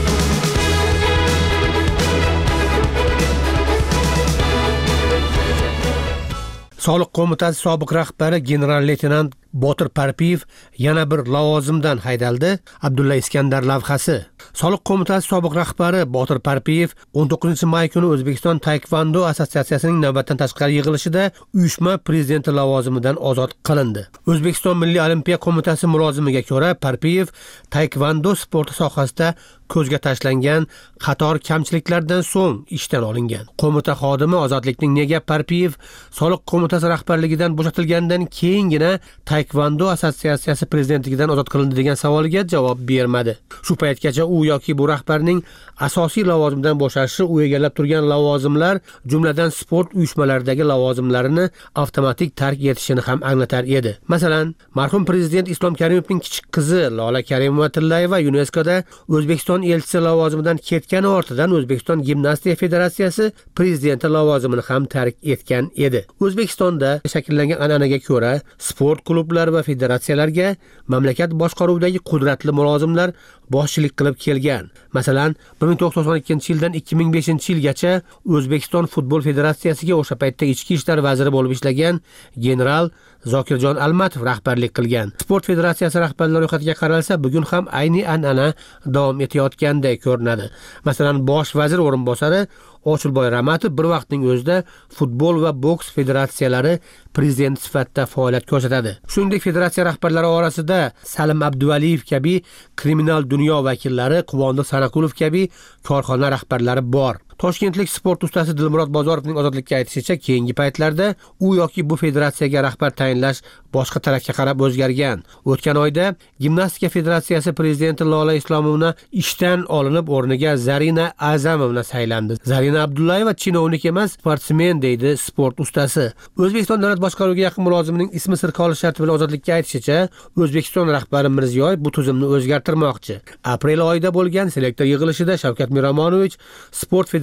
Soliq qo'mitasi sobiq rahbari general-leytenant Botir Parpiyev yana bir lavozimdan haydaldi. Abdulla Iskandar lavhasi. Soliq qo'mitasi sobiq rahbari Botir Parpiyev o'n to'qqizinchi may kuni O'zbekiston Taekvondo assotsiatsiyasining navbatdan tashqari yig'ilishida uyushma prezidenti lavozimidan ozod qilindi. O'zbekiston Milliy olimpiya qo'mitasi mulozimiga ko'ra, Parpiyev taekvondo sporti sohasida ko'zga tashlangan qator kamchiliklardan so'ng ishdan olingan. Qo'mita xodimi ozodlikning nega Parpiyev soliq qo'mitasi rahbarligidan bo'shatilgandan keyingina Taekvondo assotsiatsiyasi prezidentligidan ozod qilindi degan savoliga javob bermadi. Shu paytgacha u yoki bu rahbarning asosiy lavozimdan bo'shashi u egallab turgan lavozimlar, jumladan sport uyushmalaridagi lavozimlarini avtomatik tark etishini ham anglatar edi. Masalan, marhum prezident Islom Karimovning kichik qizi Lola Karimova-Tillayeva YuNESKOda O'zbekiston elchisi lavozimidan ketgani ortidan O'zbekiston Gimnastika Federatsiyasi prezidenti lavozimini ham tark etgan edi. O'zbekistonda shakllangan an'anaga ko'ra, sport klublar va federatsiyalarga mamlakat boshqaruvidagi qudratli mulozimlar boshchilik qilib kelgan. Masalan, bir ming to'qson ikkinchi yildan ikki ming beshinchi yilgacha O'zbekiston futbol federatsiyasiga o'sha paytda ichki ishlar vaziri bo'lib ishlagan general Zokirjon Almatov rahbarlik qilgan. Sport federatsiyasi rahbarlari ro'yxatiga qaralsa, bugun ham ayni an'ana davom etayotganday ko'rinadi. Masalan, bosh vazir o'rinbosari Ochilboy Ramatov bir vaqtning o'zida futbol va boks federatsiyalari prezident sifatida faoliyat ko'rsatadi. Shuningdek, federatsiya rahbarlari orasida Salim Abduvaliyev kabi kriminal dunyo vakillari, Quvondiq Sanaqulov kabi korxona rahbarlari bor. Toshkentlik sport ustasi Dilmurod Bozorovning ozodlikka aytishicha, keyingi paytlarda u yoki bu federatsiyaga rahbar tayinlash boshqa tarafga qarab o'zgargan. O'tgan oyda Gimnastika Federatsiyasi prezidenti Lola Islomovna ishdan olinib, o'rniga Zarina Azamovna saylandi. Zarina Abdullayeva chinovnik emas, sportsmen, deydi sport ustasi. O'zbekiston davlat boshqaruviga yaqin mulozimining ismi sir qolish sharti bilan ozodlikka aytishicha, O'zbekiston rahbari Mirziyoyev bu tuzumni o'zgartirmoqchi. Aprel oyida bo'lgan selektor yig'ilishida Shavkat Miromonovich sport federatsiyasi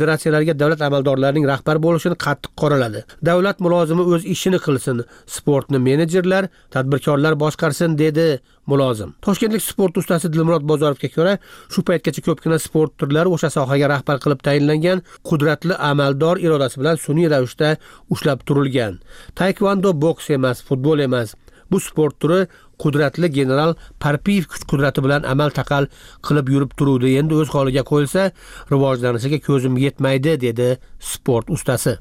federatsiyalarga davlat amaldorlarining rahbar bo'lishini qattiq qoraladi. Davlat mulozimi o'z ishini qilsin, sportni menejerlar, tadbirkorlar boshqarsin dedi mulozim. Toshkentlik sport ustasi Dilmurod Bozorovga ko'ra, shu paytgacha ko'pgina sport turlari o'sha sohaga rahbar qilib tayinlangan qudratli amaldor irodasi bilan sun'iy ravishda ushlab turilgan. Taekvondo boks emas, futbol emas. Bu sport turi qudratli general Parpiyev kuch qudrati bilan amal taqal qilib yurib turuvdi. Endi o'z holiga qo'yilsa, rivojlanishiga ko'zim yetmaydi dedi sport ustasi.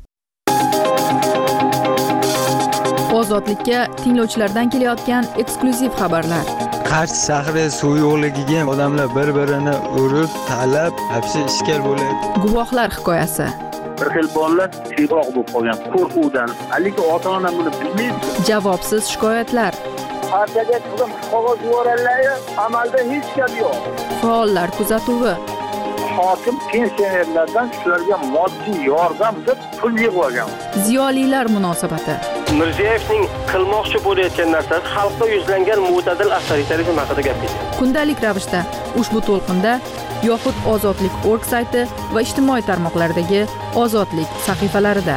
Ozodlikka tinglovchilardan kelayotgan eksklyuziv xabarlar. Qarshi shahri suv yo'qligiga odamlar bir-birini urib, talab, hapsi ishkal bo'lyapti. Guvohlar hikoyasi. Bir xil bolalar tiyroq bo'lib qolgan qo'rquvdan, haligi ota-ona buni bilmaydi. Javobsiz shikoyatlar. Partiyaga chiqib qog'oz yuborganlar, amalda hech gap yo'q. Faollar kuzatuvi. Hokim pensionerlardan shularga moddiy yordam deb pul yig'ib olgan. Ziyolilar munosabati. Mirziyoyevning qilmoqchi bo'layotgan narsasi xalqqa yuzlangan mo'tadil avtoritarizm haqida gapirdi. Kundalik ravishda ushbu to'lqinda yoxud Ozodlik nokta org sayti va ijtimoiy tarmoqlardagi Ozodlik sahifalarida.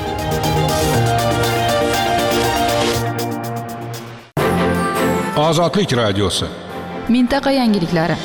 Ozodlik radiosi. Mintaqa yangiliklari.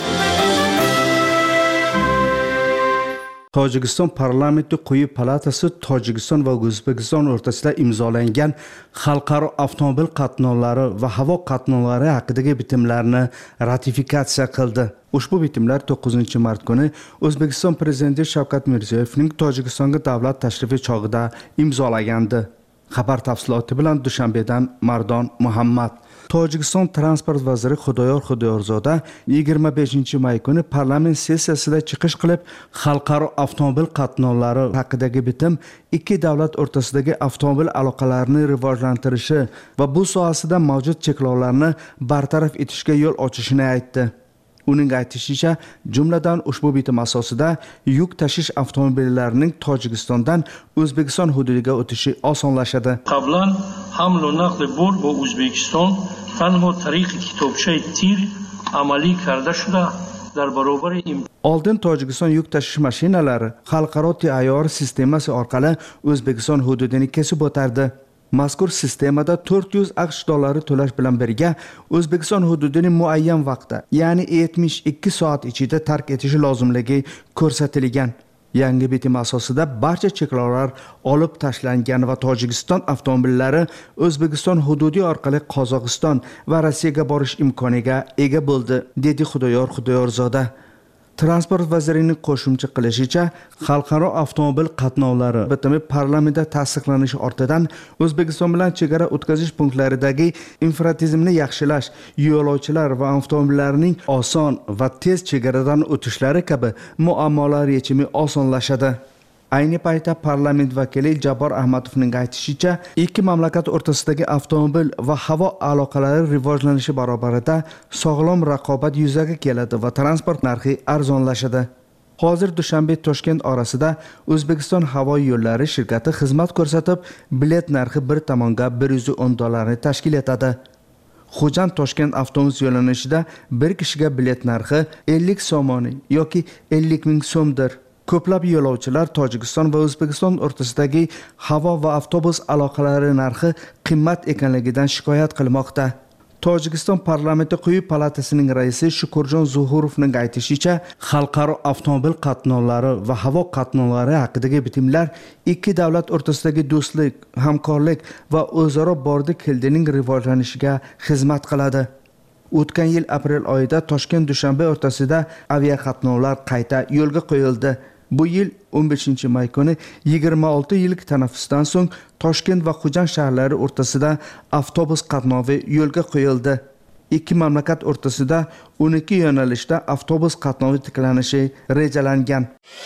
Tojikiston parlamenti quyi palatasi Tojikiston va O'zbekiston o'rtasida imzolangan xalqaro avtomobil qatnovlari va havo qatnovlari haqidagi bitimlarni ratifikatsiya qildi. Ushbu bitimlar to'qqizinchi mart kuni O'zbekiston prezidenti Shavkat Mirziyoyevning Tojikistonga davlat tashrifi chog'ida imzolagandi. Xabar tafsiloti bilan Dushanbedan Mardon Muhammad. Tojikiston transport vaziri Xudoyor Xudoyorzoda yigirma beshinchi may kuni parlament sessiyasida chiqish qilib, xalqaro avtomobil qatnovlari haqidagi bitim ikki davlat o'rtasidagi avtomobil aloqalarini rivojlantirishi va bu sohasida mavjud cheklovlarni bartaraf etishga yo'l ochishini aytdi. Uning aytishicha, jumladan ushbu bitim asosida yuk tashish avtomobillarining Tojikistondan O'zbekiston hududiga o'tishi osonlashadi. Qablan hamlo naqli bor ba O'zbekiston tanho tariqi kitobchay tir amaliy karda shuda dar barobar im Oldin Tojikiston yuk tashish mashinalari xalqaro tayyor sistemasi orqali O'zbekiston hududini kesib o'tardi. Mazkur sistemada to'rt yuz aqsh dollari to'lash bilan birga O'zbekiston hududini muayyan vaqtda, ya'ni yetmish ikki soat ichida tark etishi lozimligi ko'rsatilgan. Yangi bitim asosida barcha cheklovlar olib tashlangan va Tojikiston avtomobillari O'zbekiston hududi orqali Qozog'iston va Rossiyaga borish imkoniga ega bo'ldi, dedi Xudoyor Xudoyorzoda. Transport vazirining qo'shimcha qilishicha, xalqaro avtomobil qatnovlari bitimi parlamentda tasdiqlanishi ortidan O'zbekiston bilan chegara o'tkazish punktlaridagi infratizimni yaxshilash, yo'lovchilar va avtomobillarning oson va tez chegaradan o'tishlari kabi muammolar yechimi osonlashadi. Ayni paytda parlament vakili Jabor Ahmadovning aytishicha, ikki mamlakat o'rtasidagi avtomobil va havo aloqalari rivojlanishi barobarida sog'lom raqobat yuzaga keladi va transport narxi arzonlashadi. Hozir Dushanbe Toshkent orasida O'zbekiston havo yo'llari shirkati xizmat ko'rsatib, bilet narxi bir tomonga bir yuz o'n dollarni tashkil etadi. Xo'jand Toshkent avtobus yo'linishida bir kishiga bilet narxi ellik so'moni yoki ellik ming so'mdir. Ko'plab yo'lovchilar Tojikiston va O'zbekiston o'rtasidagi havo va avtobus aloqalari narxi qimmat ekanligidan shikoyat qilmoqda. Tojikiston parlamenti quyi palatasining raisi Shukurjon Zuhurovning aytishicha, xalqaro avtomobil qatnovlari va havo qatnovlari haqidagi bitimlar ikki davlat o'rtasidagi do'stlik, hamkorlik va o'zaro bordi-keldining rivojlanishiga xizmat qiladi. O'tgan yil aprel oyida Toshkent-Dushanbe o'rtasida aviaqatnovlar qayta yo'lga qo'yildi. Bu yil o'n beshinchi may kuni yigirma olti yillik tanaffusdan so'ng Toshkent va Xo'jand shaharlari o'rtasida avtobus qatnovi yo'lga qo'yildi. Ikki mamlakat o'rtasida o'n ikki yo'nalishda avtobus qatnovi tiklanishi rejalangan.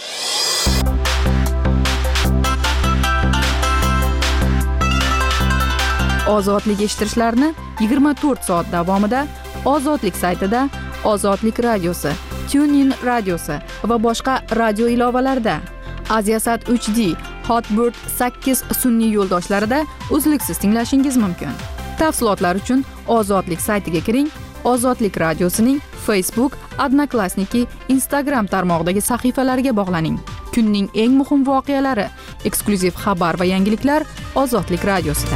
Ozodlik eshittirishlarni yigirma to'rt soat davomida Ozodlik saytida, Ozodlik radiosi, TuneIn radiosi va boshqa radio ilovalarida, Aziasat uch D, Hotbird sakkiz sun'iy yo'ldoshlarida uzluksiz tinglashingiz mumkin. Tafsilotlar uchun Ozodlik saytiga kiring Ozodlik radiosining Facebook, Odnoklassniki, Instagram tarmog'idagi sahifalariga bog'laning. Kunning eng muhim voqealari, eksklyuziv xabar va yangiliklar Ozodlik radiosida.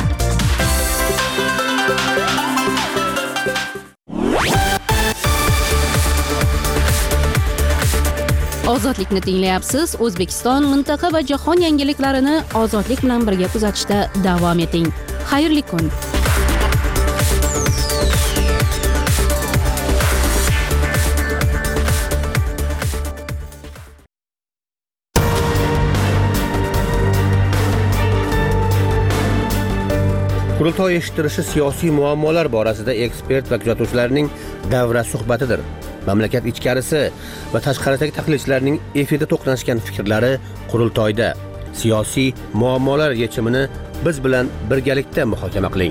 Ozodlikni tinglayapsiz. O'zbekiston, mintaqa va jahon yangiliklarini ozodlik bilan birga kuzatishda davom eting. Xayrli kun. Qurultoy eshittirishi siyosiy muammolar borasida ekspert va kuzatuvchilarning davra suhbatidir. Mamlakat ichkarisi va tashqaridagi tahlilchilarning efirda to'qnashgan fikrlari qurultoyda. Siyosiy muammolar yechimini biz bilan birgalikda muhokama qiling.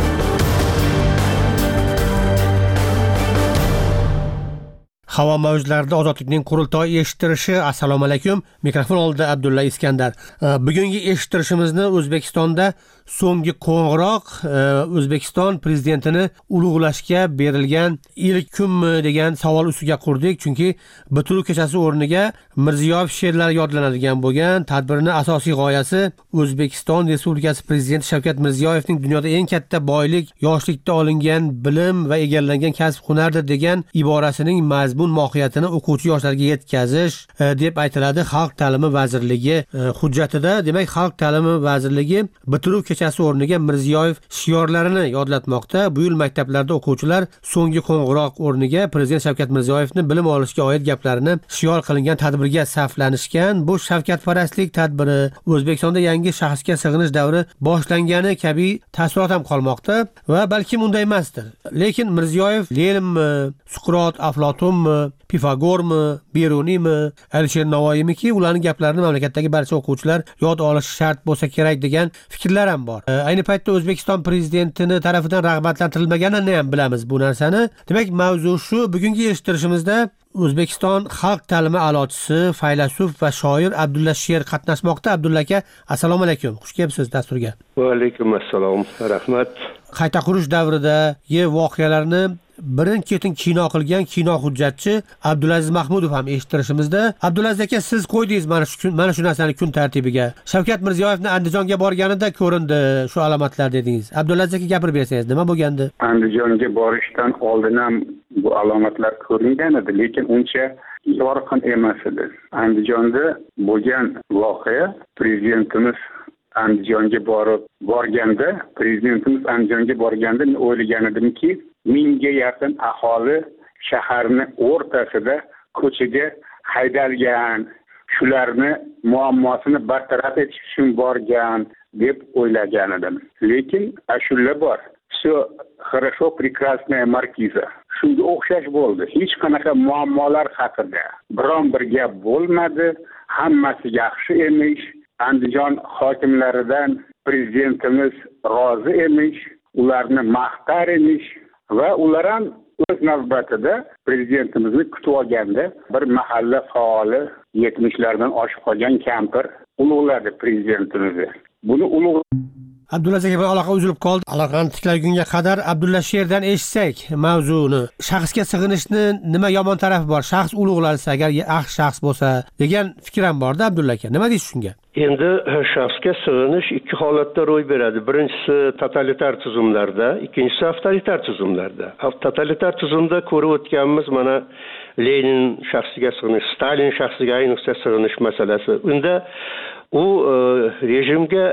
Havo mavjlarida ozodlikning qurultoy eshittirishi. Assalomu alaykum. Mikrofon oldida Abdulla Iskandar. Bugungi eshittirishimizni O'zbekistonda so'nggi qo'ng'iroq O'zbekiston prezidentini ulug'lashga berilgan ilk kunmi degan savol ustiga qurdik. Chunki bitiruv kechasi o'rniga Mirziyoyev she'rlari yodlanadigan bo'lgan tadbirning asosiy g'oyasi O'zbekiston Respublikasi prezidenti Shavkat Mirziyoyevning dunyoda eng katta boylik yoshlikda olingan bilim va egallangan kasb hunardir degan iborasining mazmun mohiyatini o'quvchi yoshlarga yetkazish deb aytiladi Xalq ta'limi vazirligi hujjatida. Demak, Xalq ta'limi vazirligi bitiruv kechasi o'rniga Mirziyoyev shiorlarini yodlatmoqda. Bu yil maktablarda o'quvchilar so'nggi qo'ng'iroq o'rniga prezident Shavkat Mirziyoyevni bilim olishga oid gaplarini shior qilingan tadbirga saflanishgan. Bu shavkatparastlik tadbiri, O'zbekistonda yangi shaxsga sig'inish davri boshlangani kabi taassurot ham qolmoqda va balkim unday emasdir. Lekin Mirziyoyev Leninmi, Suqrot, Aflotunmi, Pifagormi, Beruniymi, Alisher Navoiymiki, ularning gaplarini mamlakatdagi barcha o'quvchilar yod olishi shart bo'lsa kerak degan fikrlar ham bor. Ayni paytda O'zbekiston prezidentini tarafidan rag'batlantirilmaganini ham bilamiz bu narsani. Demak, mavzu shu. Bugungi eshittirishimizda O'zbekiston xalq ta'limi a'lochisi, faylasuf va shoir Abdulla Sher qatnashmoqda. Abdulla aka, assalomu alaykum. Xush kelibsiz dasturga. Va alaykum assalom. Rahmat. Qayta qurish davridagi voqealarni birin-ketin kino qilgan kino hujjatchi Abdulaziz Mahmudov ham eshittirishimizda. Abdulaziz aka, siz qo'ydingiz mana shu mana shu narsani kun tartibiga. Shavkat Mirziyoyevni Andijonga borganida ko'rindi shu alomatlar dedingiz. Abdulaziz aka, gapirib bersangiz, nima bo'lgandi? Andijonga borishdan oldin ham bu alomatlar ko'ringan edi, lekin uncha yorqin emas edi. Andijonda bo'lgan voqea prezidentimiz Andijonga borib borganda, prezidentimiz Andijonga borganda men o'ylagan edimki, mingga yaqin aholi shaharni o'rtasida ko'chaga haydalgan, shularni muammosini bartaraf etish uchun borgan deb o'ylagan edim. Lekin ashula bor. Все хорошо, прекрасная маркиза. Shunga o'xshash bo'ldi. Hech qanaqa muammolar haqida biron bir gap bo'lmadi. Hammasi yaxshi emish. Andijon hokimlaridan prezidentimiz rozi emish, ularni maqtar emish va ular ham o'z navbatida prezidentimizni kutib olganda bir mahalla faoli yetmishlardan oshib qolgan kampir ulug'ladi prezidentimizni. Buni ulug' Abdulaziz aka, aloqa uzilib qoldi. Aloqani tiklagunga qadar Abdulla Sherdan eshitsak mavzuni. Shaxsga sig'inishni nima yomon tarafi bor? Shaxs ulug'lansa agar yaxshi shaxs bo'lsa degan fikr ham bor-da Abdulla aka. Nima deysiz shunga? Endi shaxsga sig'inish ikki holatda ro'y beradi. Birinchisi totalitar tuzumlarda, ikkinchisi avtoritar tuzumlarda. Totalitar tuzumda ko'rib o'tganimiz mana Lenin shaxsiga sig'inish, Stalin shaxsiga ayniqsa sig'inish masalasi. Unda u rejimga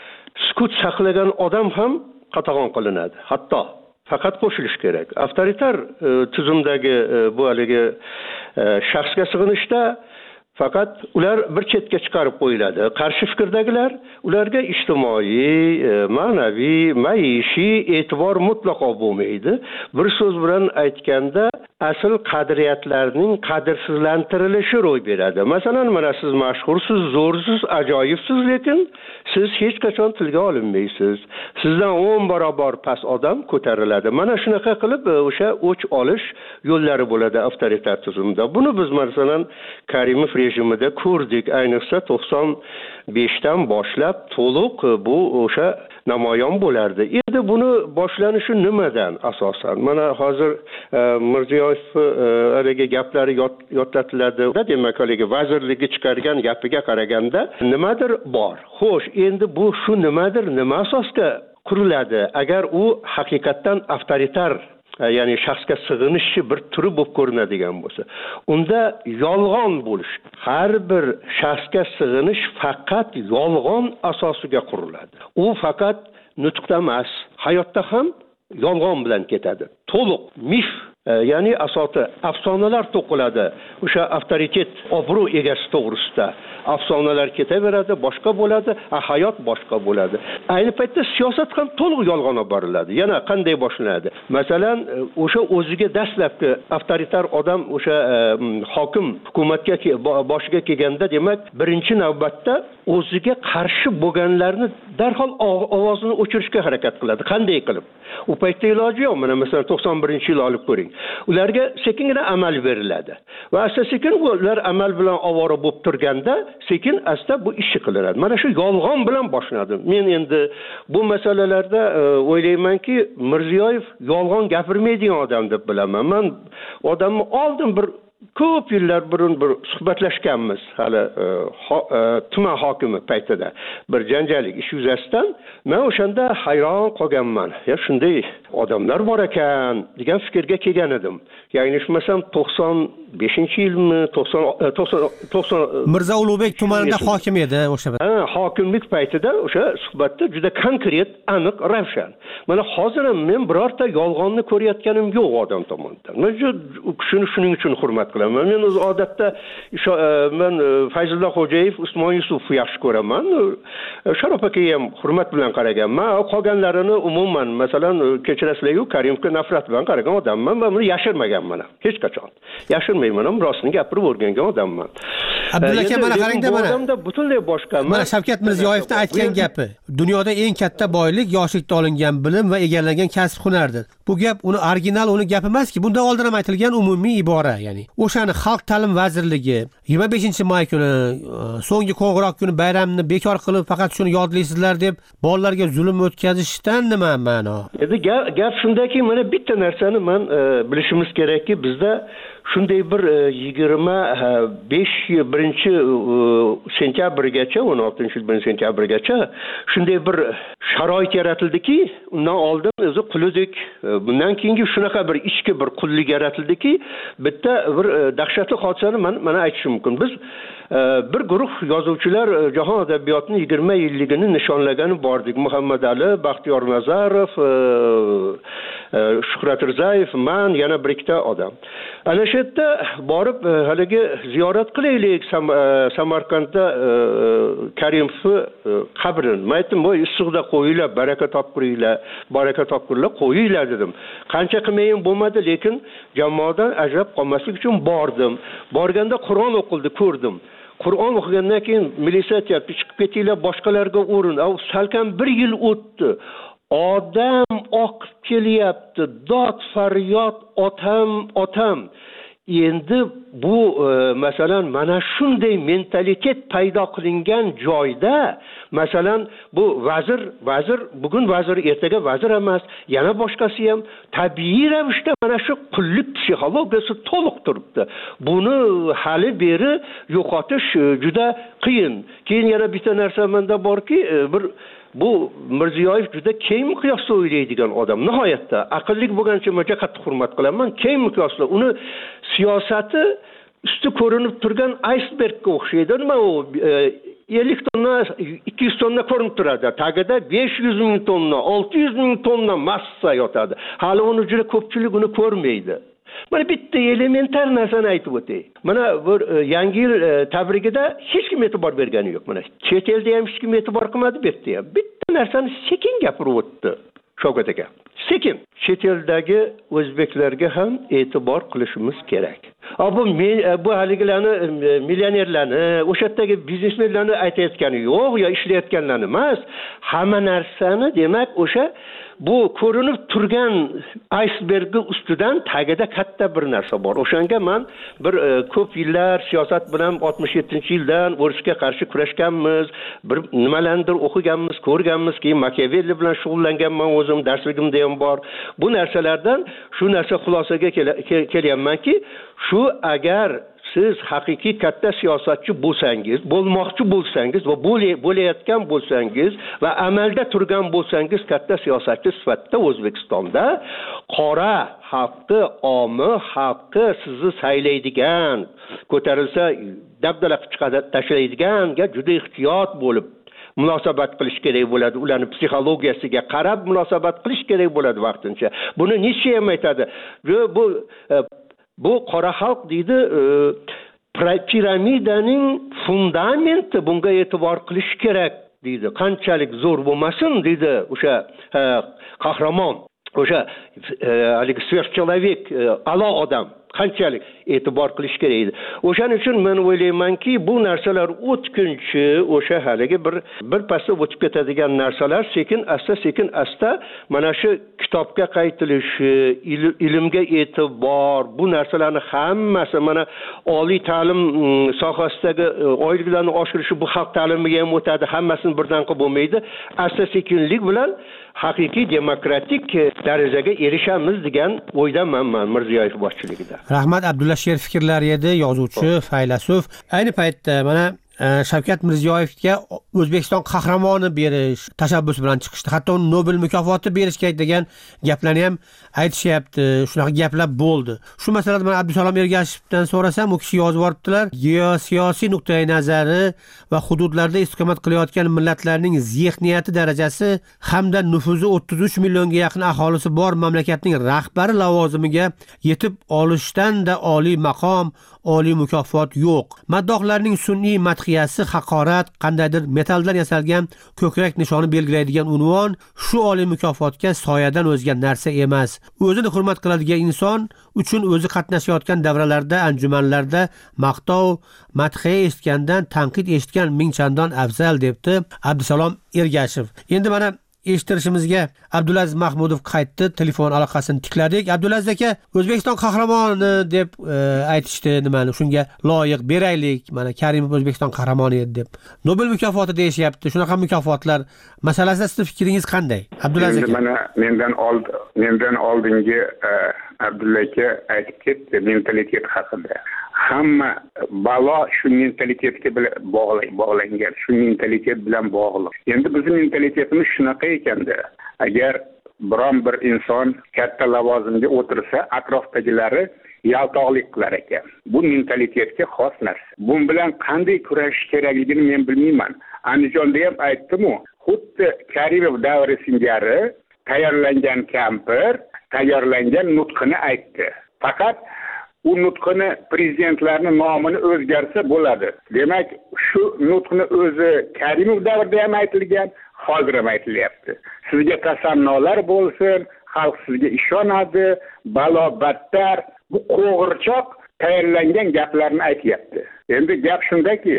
sukut saqlagan odam ham qatag'on qilinadi. Hatto faqat qo'shilish kerak. Avtoritar tuzumdagi bu haligi shaxsga sig'inishda faqat ular bir chetga chiqarib qo'yiladi. Qarshi fikrdagilar ularga ijtimoiy, ma'naviy, maishiy e'tibor mutlaqo bo'lmaydi. Bir so'z bilan aytganda asl qadriyatlarning qadrsizlantirilishi ro'y beradi. Masalan, mana siz mashhursiz, zo'rsiz, ajoyibsiz, lekin siz hech qachon tilga olinmaysiz. Sizdan o'n barobar past odam ko'tariladi. Mana shunaqa qilib o'sha o'ch olish yo'llari bo'ladi avtoritar tuzumda. Buni biz masalan Karimov rejimida ko'rdik. Ayniqsa to'qson beshdan boshlab to'liq bu o'sha namoyon bo'lardi. Endi endi buni boshlanishi nimadan asosan? Mana hozir Mirziyoyev haligi gaplari yodlatiladi. Demak, haligi vazirligi chiqargan gapiga qaraganda nimadir bor. Xo'sh, endi bu shu nimadir, nima asosga quriladi? Agar u haqiqatdan avtoritar, ya'ni shaxsga sig'inishchi bir turi bo'lib ko'rinadigan bo'lsa, unda yolg'on bo'lish, har bir shaxsga sig'inish faqat yolg'on asosiga quriladi. U faqat nutqda emas, hayotda ham yolg'on bilan ketadi. To'liq mif, ya'ni asoti afsonalar to'qiladi. O'sha avtoritet, obro' egasi to'g'risida afsonalar ketaveradi, boshqa bo'ladi, hayot boshqa bo'ladi. Ayni paytda siyosat ham to'liq yolg'on olib boriladi. Yana qanday boshlanadi? Masalan, o'sha o'ziga dastlabki avtoritar odam o'sha hokim hukumatga boshiga kelganda, demak, birinchi navbatda o'ziga qarshi bo'lganlarni darhol ovozini o'chirishga harakat qiladi. Qanday qilib? U paytda iloji yo'q. Mana masalan to'qson birinchi yil olib ko'ring. Ularga sekingina amal beriladi. Va asta-sekin ular amal bilan ovora bo'lib turganda, sekin asta bu ish qilinadi. Mana shu yolg'on bilan boshlanadi. Men endi bu masalalarda o'ylaymanki, Mirziyoyev yolg'on gapirmaydigan odam deb bilaman. Men odamni oldin bir ko'p yillar burun bir suhbatlashganmiz, hali tuman hokimi paytida bir janjallik ish yuzasidan. Men o'shanda hayron qolganman. Ya shunday odamlar bor ekan degan fikrga kelgan edim. Yanglishmasam to'qson beshinchi yilmi, to'qson to'qson Mirzo Ulug'bek tumanida hokim edi o'sha. Ha, hokimlik paytida o'sha suhbatda juda konkret, aniq, ravshan. Mana hozir ham men birorta yolg'onni ko'rayotganim yo'q odam tomonidan. Men u kishini shuning uchun hurmat qilaman. Men o'z odatda men Fayzulla Xo'jayev, Usmon Yusufni yaxshi ko'raman. Sharof akaga ham hurmat bilan qaraganman. Qolganlarini umuman, masalan, kechirasizlar-ku, Karimovga nafrat bilan qaragan odamman. Men buni yashirmaganman hech qachon. Yashirmayman, rostini gapirib o'rgangan odamman. Abdulla aka, mana qarangda, mana odamda butunlay boshqa. Mana Shavkat Mirziyoyevning aytgan gapi. Dunyoda eng katta boylik yoshlikda olingan bilim va egallagan kasb-hunardir. Bu gap uni original, uni gapi emas-ki, bundan oldin ham aytilgan umumiy ibora, ya'ni o'shani Xalq ta'lim vazirligi yigirma beshinchi may kuni so'nggi qo'ng'iroq kuni bayramni bekor qilib, faqat shuni yodlaysizlar deb bolalarga zulm o'tkazishdan nima ma'no? Endi gap shundaki, mana bitta narsani men bilishimiz kerakki, bizda shunday bir yigirma besh birinchi sentyabrgacha, o'n oltinchi yil sentyabrgacha shunday bir sharoit yaratildiki, undan oldin o'zi quludek, bundan keyingi shunaqa bir ichki bir qullik yaratildiki, bitta bir dahshatli hodisani men mana aytishim mumkin. Biz bir guruh yozuvchilar jahon adabiyotining yigirma yilligini nishonlagani bordik. Muhammad Ali, Baxtiyor Nazarov, Shuhrat Rizayev, men yana bir ikkita odam. Ana shu yerda borib haligi ziyorat qilaylik Samarqandda Karimovni qabrini. Men aytdim, "Voy, issiqda qo'yinglar, baraka topqiringlar, baraka topqiringlar, qo'yinglar" dedim. Qancha qilmayin bo'lmadi, lekin jamoadan ajrab qolmaslik uchun bordim. Borganda Qur'on o'qildi, ko'rdim. Qur'on o'qigandan keyin militsiya aytibdi, chiqib ketinglar, boshqalarga o'rin. Salkam bir yil o'tdi. Odam oqib kelyapti, dod faryod, otam, otam. Endi bu masalan mana shunday mentalitet paydo qilingan joyda, masalan, bu vazir, vazir bugun vazir, ertaga vazir emas, yana boshqasi ham tabiiy ravishda mana shu qullik psixologiyasi to'liq turibdi. Buni hali beri yo'qotish juda qiyin. Keyin yana bitta narsa menda borki, bir bu Mirziyoyev juda keng miqyosda o'ylaydigan odam. Nihoyatda aqlli bo'lgancha menga qattiq hurmat qilaman. Keng miqyosda uni siyosati usti ko'rinib turgan icebergga o'xshaydi. Nima u ellik tonna, ikki yuz tonna ko'rinib turadi. Tagida besh yuz ming tonna, olti yuz ming tonna massa yotadi. Hali uni juda ko'pchilik uni ko'rmaydi. Mana bitta elementar narsani aytib o'tay. Mana bir yangi yil tabrigida hech kim e'tibor bergani yo'q. Mana chet elda ham hech kim e'tibor qilmadi, bu yerda ham. Bitta narsani sekin gapirib o'tdi Shavkat aka. Sekin chet eldagi o'zbeklarga ham e'tibor qilishimiz kerak. bu bu haligilarni millionerlarni, o'sha yerdagi biznesmenlarni aytayotgani yo'q, yo ishlayotganlarni emas. Hamma narsani, demak, o'sha bu ko'rinib turgan aysbergning ustidan tagida katta bir narsa bor. O'shanga men bir ko'p yillar siyosat bilan oltmish yettinchi yildan urushga qarshi kurashganmiz, bir nimalardir o'qiganmiz, ko'rganmiz, keyin Machiavelli bilan shug'ullanganman, o'zim darsligimda ham bor. Bu narsalardan shu narsa xulosaga kelyapmanki, shu agar siz haqiqiy katta siyosatchi bo'lsangiz, bo'lmoqchi bo'lsangiz va bo'layotgan bo'lsangiz va amalda turgan bo'lsangiz katta siyosatchi sifatida O'zbekistonda qora xalqni, omi xalqi sizni saylaydigan, ko'tarilsa dabdala chiqadi tashlaydiganga juda ehtiyot bo'lib munosabat qilish kerak bo'ladi. Ularni psixologiyasiga qarab munosabat qilish kerak bo'ladi vaqtincha. Buni Nietzsche ham aytadi. Bu Bu qora xalq deydi, piramidaning fundamenti, bunga e'tibor qilish kerak deydi. Qanchalik zo'r bo'lmasin deydi o'sha qahramon, o'sha haligi sverchчеловек, a'lo odam qanchalik e'tibor qilish kerak edi. O'shaning uchun men o'ylaymanki, bu narsalar o'tkinchi, o'sha haligi bir bir pasda o'tib ketadigan narsalar sekin asta sekin asta mana shu kitobga qaytilishi, ilmga e'tibor, bu narsalarni hammasi mana oliy ta'lim sohasidagi oyliklarni oshirishi bu xalq ta'limiga ham o'tadi, hammasini birdan qilib bo'lmaydi. Asta sekinlik bilan haqiqiy demokratik darajaga erishamiz degan o'ydaman men Mirziyoyev boshchiligida. Rahmat, Abdulla Sher fikrlari edi, yozuvchi, faylasuf. Ayni paytda mana Shavkat Mirziyoyevga O'zbekiston qahramoni berish tashabbusi bilan chiqishdi. Hatto Nobel mukofoti berish kerak degan gaplarni ham aytishyapti. Shunaqa gaplar bo'ldi. Shu masalada men Abdusalom Ergashevdan so'rasam, u kishi yozib yuboribdilar. Geosiyosiy nuqtai nazari va hududlarda istiqomat qilayotgan millatlarning zehniyati darajasi hamda nufuzi o'ttiz uch millionga yaqin aholisi bor mamlakatning rahbari lavozimiga yetib olishdan-da oliy maqom, oliy mukofot yo'q. Maddohlarning sun'iy madhiyasi haqorat, qandaydir metalldan yasalgan ko'krak nishoni belgilaydigan unvon shu oliy mukofotga soyadan o'zga narsa emas. O'zini hurmat qiladigan inson uchun o'zi qatnashayotgan davralarda, anjumanlarda maqtov, madhiya eshitgandan tanqid eshitgan ming chandon afzal, debdi Abdusalom Ergashev. Endi mana eshittirishimizga Abdulaziz Mahmudov qaytdi, telefon aloqasini tikladik. Abdulaziz aka, O'zbekiston qahramoni deb e, aytishdi, nimani shunga loyiq beraylik. Mana Karimov O'zbekiston qahramoni edi deb. Nobel mukofoti deyishyapti. Shunaqa mukofotlar masalasida siz fikringiz qanday? Abdulaziz aka. Mana mendan old mendan oldingi e, Abdulla aka aytib ketdi mentalitet haqida. Hamma balo shu mentalitetga bog'langan, bog'langan, shu mentalitet bilan bog'liq. Endi bizning mentalitetimiz shunaqa ekanda, agar biron bir inson katta lavozimga o'tirsa, atrofdagilari yaltoqlik qilar ekan. Bu mentalitetga xos narsa. Bu bilan qanday kurashish kerakligini men bilmayman. Andijonda ham aytdim-ku, xuddi Karimov davri singari tayyorlangan kampir tayyorlangan nutqini aytdi. Faqat u nutqini prezidentlarning nomini o'zgarsa bo'ladi. Demak, shu nutqni o'zi Karimov davrida ham aytilgan, hozir ham aytilyapti. Sizga tasannolar bo'lsin, xalq sizga ishonadi, balo battar, bu qo'g'irchoq tayyorlangan gaplarni aytyapti. Endi gap shundaki,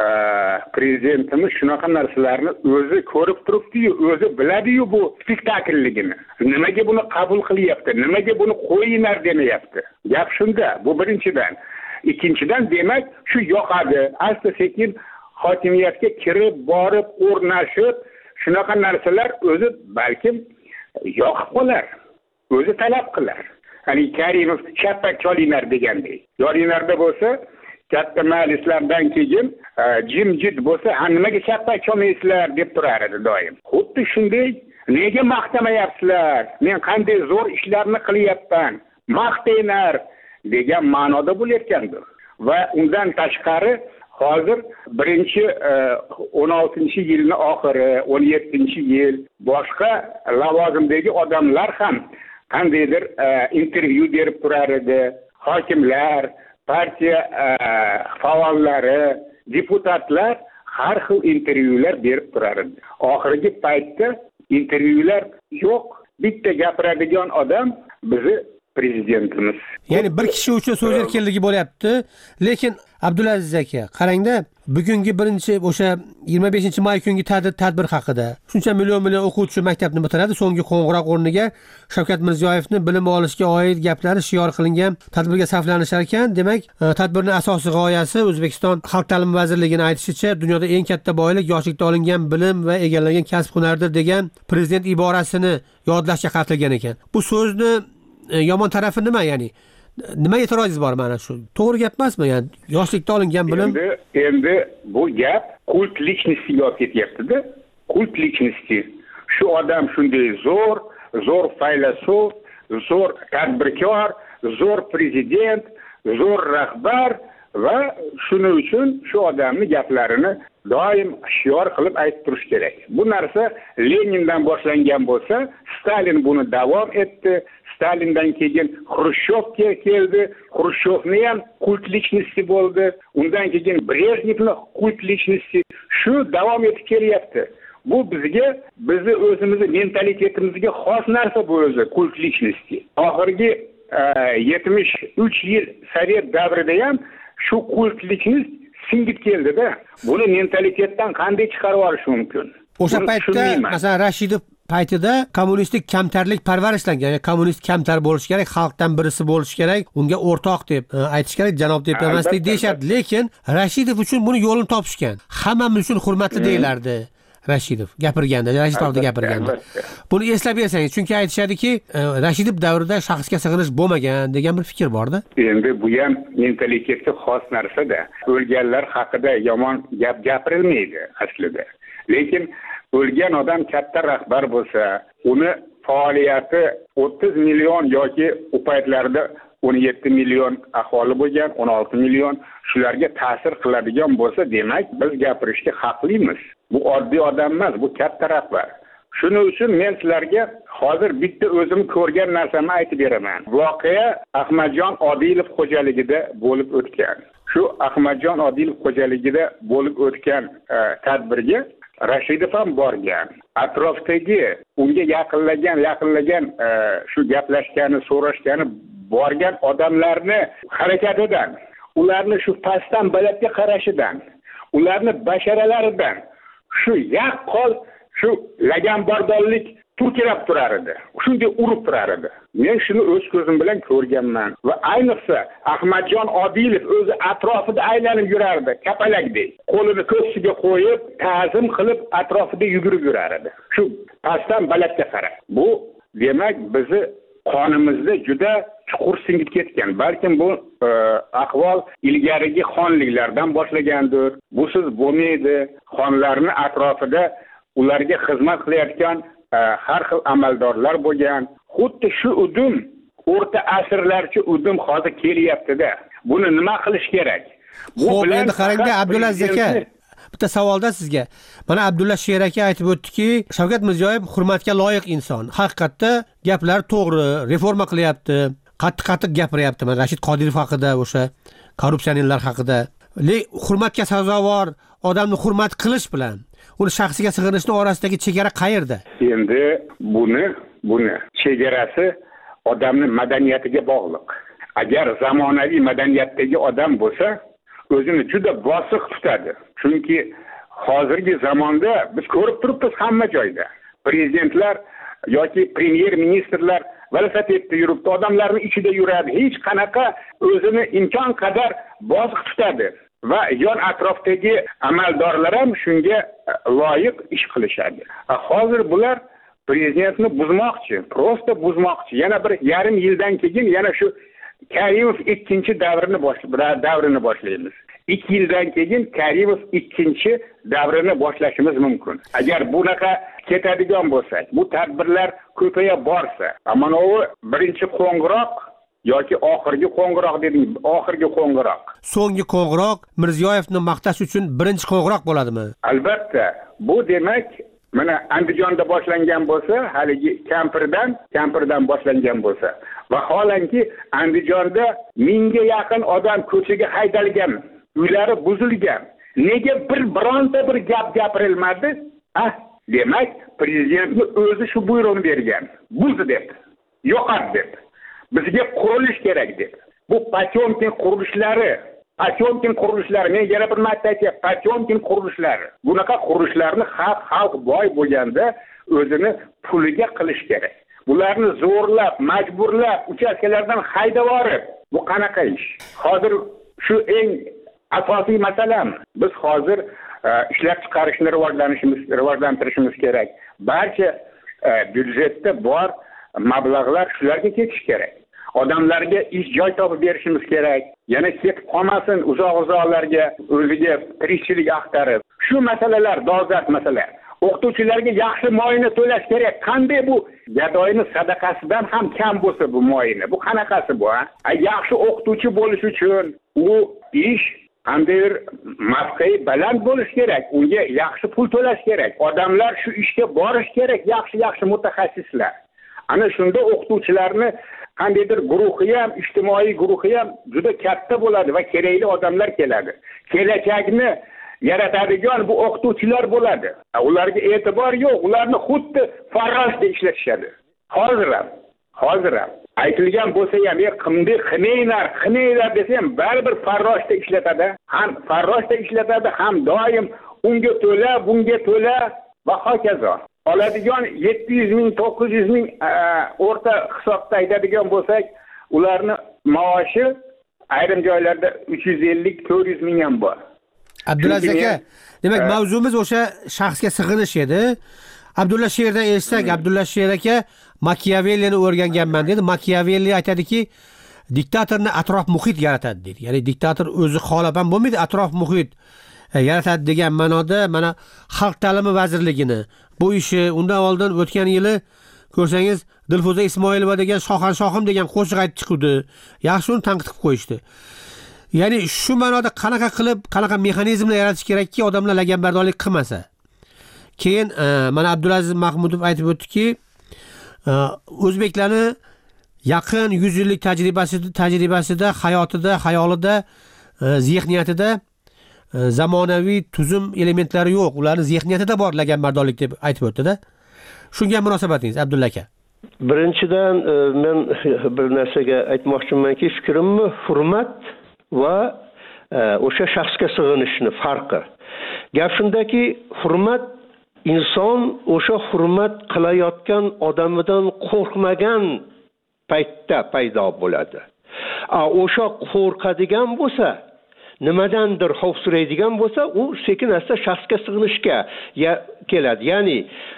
prezidentimiz shunaqa narsalarni o'zi ko'rib turibdi-yu, o'zi biladi-yu bu spektaklligini. Nimaga buni qabul qilyapti? Nimaga buni qo'yinglar demayapti? Gap shunda. Bu birinchidan. Ikkinchidan, demak, shu yoqadi. Asta sekin hokimiyatga kirib, borib, o'rnashib, shunaqa narsalar o'zi balkim yoqib qolar. O'zi talab qilar. Hani Karimov chappak cholinglar degandek. Yoringlarda bo'lsa, katta majlislardan keyin jimjit bo'lsa, "Ha, nimaga chappak cholmaysizlar?" deb turar edi doim. Xuddi shunday, nega maqtamayapsizlar? Men qanday zo'r ishlarni qilyapman? Maqtanglar degan ma'noda bo'layotgandir. Va undan tashqari hozir birinchi o'n oltinchi yilning oxiri, o'n yettinchi yil boshqa lavozimdagi odamlar ham qandaydir intervyu berib turar edi. Hokimlar, partiya faollari, deputatlar har xil intervyular berib turar edi. Oxirgi paytda intervyular yo'q. Bitta gapiradigan odam bizni prezidentimiz. Ya'ni bir kishi uchun so'z erkinligi bo'lyapti, lekin Abdulaziz aka, qarangda, bugungi birinchi o'sha yigirma beshinchi may kungi tadbir haqida shuncha million million o'quvchi maktabni bitiradi, so'nggi qo'ng'iroq o'rniga Shavkat Mirziyoyevning bilim olishga oid gaplari shior qilingan tadbirga saflanishar ekan. Demak, tadbirning asosiy g'oyasi O'zbekiston Xalq ta'limi vazirligining aytishicha, dunyoda eng katta boylik yoshlikda olingan bilim va egallagan kasb hunardir degan prezident iborasini yodlashga qaratilgan ekan. Bu so'zni yomon tarafi nima, ya'ni nima e'tirozingiz bor mana shu? To'g'ri gap emasmi? Ya'ni yoshlikda olingan bilim. Endi endi bu gap kult lичностiga olib ketyapti-da. Kult lичности. Shu odam shunday zo'r, zo'r faylasuf, zo'r tadbirkor, zo'r prezident, zo'r rahbar va shuning uchun shu odamning gaplarini doim shior qilib aytib turish kerak. Bu narsa Lenindan boshlangan bo'lsa, Stalin buni davom etdi. Stalindan keyin Xrushchev keldi. Xrushchevni ham kult lичности bo'ldi. Undan keyin Brejnevni kult lичности shu davom etib kelyapti. Bu bizga, bizni o'zimizni mentalitetimizga xos narsa bu o'zi kult lичности. Oxirgi yetmish uch yil Sovet davrida ham shu kult lичность singib keldi-da. Buni mentalitetdan qanday chiqarib olish mumkin? O'sha paytda, masalan, Rashidov paytida kommunistik kamtarlik parvarishlangan, ya'ni kommunist kamtar bo'lish kerak, xalqdan birisi bo'lish kerak, unga o'rtoq deb aytish kerak, janob deb emaslik deyishardi. Lekin Rashidov uchun buni yo'lini topishgan. Hammamiz uchun hurmatli deyilardi. Rashidov gapirganda, Rashidovda gapirganda. Buni eslab bersangiz, chunki aytishadiki, Rashidov davrida shaxsga sig'inish bo'lmagan degan bir fikr bor-da. Endi bu ham mentalitetga xos narsa-da. O'lganlar haqida yomon gap gapirilmaydi aslida. Lekin o'lgan odam katta rahbar bo'lsa, uni faoliyati o'ttiz million yoki u paytlarda o'n yetti million aholi bo'lgan, o'n olti million shularga ta'sir qiladigan bo'lsa, demak biz gapirishga haqlimiz. Bu oddiy odam emas, bu katta rahbar. Shuning uchun men sizlarga hozir bitta o'zim ko'rgan narsamni aytib beraman. Voqea Ahmadjon Odilov xo'jaligida bo'lib o'tgan. Shu Ahmadjon Odilov xo'jaligida bo'lib o'tgan tadbirga Rashidov ham borgan. Atrofdagi unga yaqinlagan, yaqinlagan shu gaplashgani, so'rashgani borgan odamlarni harakatidan, ularni shu pastdan balandga qarashidan, ularni basharalaridan shu yaqqol shu laganbardorlik turkirab turar edi. Shunday urib turar edi. Men shuni o'z ko'zim bilan ko'rganman va ayniqsa Ahmadjon Odilov o'zi atrofida aylanib yurardi, kapalakdek. Qo'lini ko'ksiga qo'yib, ta'zim qilib atrofida yugurib yurar edi. Shu pastdan balandga qarab. Bu demak bizni qonimizda juda chuqur singib ketgan. Balkim bu e, ahvol ilgarigi xonliklardan boshlagandir. Busiz bo'lmaydi. Xonlarni atrofida ularga xizmat qilayotgan e, har xil amaldorlar bo'lgan. Xuddi shu udum o'rta asrlarcha udum hozir kelyapti-da. Buni nima qilish kerak? Bu bilan endi qarangda Abdulaziz aka, bitta savolda sizga. Mana Abdulla Sher aka aytib o'tdiki, Shavkat Mirziyoyev hurmatga loyiq inson. Haqiqatda gaplar to'g'ri, reforma qilyapti, qattiq-qattiq gapiryapti. Mana Rashid Qodirov haqida, o'sha korrupsionerlar haqida. Lekin hurmatga sazovor odamni hurmat qilish bilan uni shaxsiga sig'inishni orasidagi chegara qayerda? Endi buni buni chegarasi odamning madaniyatiga bog'liq. Agar zamonaviy madaniyatdagi odam bo'lsa, o'zini juda bosiq tutadi. Chunki hozirgi zamonda biz ko'rib turibmiz hamma joyda. Prezidentlar yoki premyer ministrlar velosipedda yuribdi, odamlarning ichida yuradi. Hech qanaqa o'zini imkon qadar bosiq tutadi. Va yon atrofdagi amaldorlar ham shunga loyiq ish qilishadi. Hozir bular prezidentni buzmoqchi, prosta buzmoqchi. Yana bir yarim yildan keyin yana shu Karimov ikkinchi davrini boshlaymiz, davrini boshlaymiz. ikki yildan keyin Karimov ikkinchi davrini boshlashimiz mumkin. Agar bunaqa ketadigan bo'lsak, bu tadbirlar ko'paya borsa, mana u birinchi qo'ng'iroq yoki oxirgi qo'ng'iroq dedim, oxirgi qo'ng'iroq. So'nggi qo'ng'iroq Mirziyoyevni maqtash uchun birinchi qo'ng'iroq bo'ladimi? Albatta, bu demak mana Andijonda boshlangan bo'lsa, haligi kampirdan, kampirdan boshlangan bo'lsa, vaholanki Andijonda mingga yaqin odam ko'chaga haydalgan, uylari buzilgan. Nega bir bironta bir gap gapirilmadi? Ha, demak, prezidentning o'zi shu buyruqni bergan. Buz deb, yo'qot deb. bizga qurilish kerak dedi. Bu Potemkin qurilishlari, Potemkin qurilishlari, men yana bir marta aytyapman, Potemkin qurilishlari. Bunaqa qurilishlarni xalq xalq boy bo'lganda o'zini puliga qilish kerak. Bularni zo'rlab, majburlab, uchastkalardan haydab yorib, bu qanaqa ish? Hozir shu eng asosiy masalami. Biz hozir ishlab chiqarishni rivojlanishimiz, rivojlantirishimiz kerak. Barcha byudjetda bor mablag'lar shularga ketishi kerak. Odamlarga ish joy topib berishimiz kerak. Yana ketib qolmasin uzoq-uzoqlarga o'ziga tirikchilik axtarib. Shu masalalar dolzarb masala. O'qituvchilarga yaxshi moyini to'lash kerak. Qanday bu gadoyni sadaqasidan ham kam bo'lsa bu moyini. Bu qanaqasi bu, ha? Yaxshi o'qituvchi bo'lish uchun u ish qandaydir mavqei baland bo'lish kerak. Unga yaxshi pul to'lash kerak. Odamlar shu ishga borish kerak, yaxshi-yaxshi mutaxassislar. Ana shunda o'qituvchilarni qandaydir guruhi ham, ijtimoiy guruhi ham juda katta bo'ladi va kerakli odamlar keladi. Kelajakni yaratadigan bu o'qituvchilar bo'ladi. Ularga e'tibor yo'q, ularni xuddi farroshda ishlatishadi. Hozir ham, hozir ham aytilgan bo'lsa ham, "Ey qimdi, qimeylar, qimeylar" desa ham baribir farroshda ishlatadi. Ham farroshda ishlatadi, ham doim unga to'la, bunga to'la va hokazo. Oladigan yetti yuz ming, to'qqiz yuz ming o'rta hisobda aytadigan bo'lsak, ularni maoshi ayrim joylarda uch yuz ellik, to'rt yuz ming ham bor. Abdulaziz aka, demak mavzumiz o'sha shaxsga sig'inish edi. Abdulla Sherdan eshitsak, Abdulla Sher aka Machiavellini o'rganganman dedi. Machiavelli aytadiki, diktatorni atrof muhit yaratadi dedi. Ya'ni diktator o'zi xohlab ham bo'lmaydi, atrof muhit yaratadi degan ma'noda mana Xalq ta'limi vazirligini bu ishi undan oldin o'tgan yili ko'rsangiz Dilfuza Ismoilova degan shohan shohim degan qo'shiq aytib chiqdi. Yaxshi uni tanqid qilib qo'yishdi. Ya'ni shu ma'noda qanaqa qilib, qanaqa mexanizmlar yaratish kerakki, odamlar laganbardorlik qilmasa. Keyin mana Abdulaziz Mahmudov aytib o'tdiki, o'zbeklarni yaqin yuz yillik tajribasida, tajribasida, hayotida, xayolida, zihniyatida zamonaviy tuzum elementlari yo'q. Ularning zihniyatida bor laganbardorlik deb aytib o'tdi-da. Shunga munosabatingiz Abdulla aka? Birinchidan men bir narsaga aytmoqchimanki, fikrimni hurmat va o'sha shaxsga sig'inishni farqi. Gap shundaki, hurmat inson o'sha hurmat qilayotgan odamidan qo'rqmagan paytda paydo bo'ladi. A o'sha qo'rqadigan bo'lsa, nimadandir xavfsiraydigan bo'lsa, u sekin asta shaxsga sig'inishga keladi. Ya'ni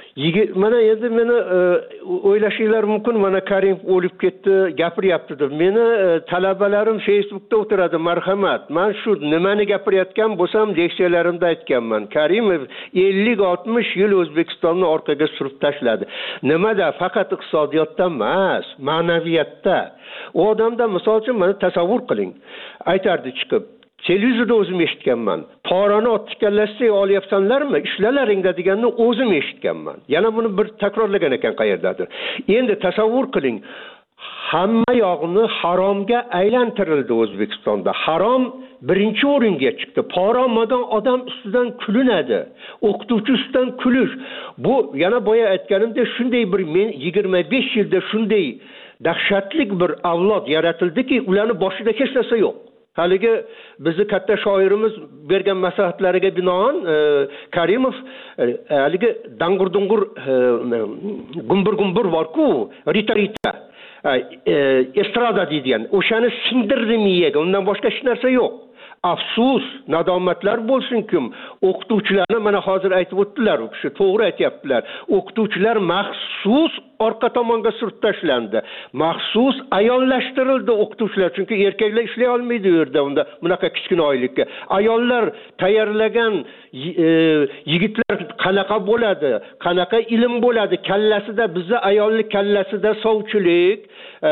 mana endi meni o'ylashinglar mumkin, mana Karim o'lib ketdi, gapiryapti deb. Meni talabalarim Facebookda o'tiradi, marhamat. Men shu nimani gapirayotgan bo'lsam, leksiyalarimda aytganman. Karimov ellik oltmish yil O'zbekistonni orqaga surib tashladi. Nimada? Faqat iqtisodiyotda emas, ma'naviyatda. U odamda misol uchun mana tasavvur qiling. Aytardi chiqib, televizorda o'zim eshitganman. Porani otib kallashsa olyapsanlarmi? Ishlalaringda deganni o'zim eshitganman. Yana buni bir takrorlagan ekan qayerdadir. Endi tasavvur qiling. Hamma yog'ini haromga aylantirildi O'zbekistonda. Harom birinchi o'ringa chiqdi. Pora olmagan odam ustidan kulinadi. O'qituvchi ustidan kulish. Bu yana boya aytganimdek shunday bir men yigirma besh yilda shunday dahshatli bir avlod yaratildiki, ularning boshida hech narsa yo'q. Haligi bizni katta shoirimiz bergan maslahatlariga binoan e, Karimov e, haligi dang'ur-dung'ur e, gumbur-gumbur bor-ku, rita-rita e, e, estrada deydigan, o'shani sindirdi miyaga, undan boshqa hech narsa yo'q. Afsus, nadomatlar bo'lsin-kim, o'qituvchilarni mana hozir aytib o'tdilar, u kishi to'g'ri aytibdilar. O'qituvchilar maxsus orqa tomonga surib tashlandi. Maxsus ayollashtirildi o'qituvchilar, chunki erkaklar ishlay olmaydi u yerda, unda bunaqa kichkina oylikka. Ayollar tayyorlagan e, yigitlar qanaqa bo'ladi, qanaqa ilm bo'ladi, kallasida bizning ayollik kallasida sovchilik, e,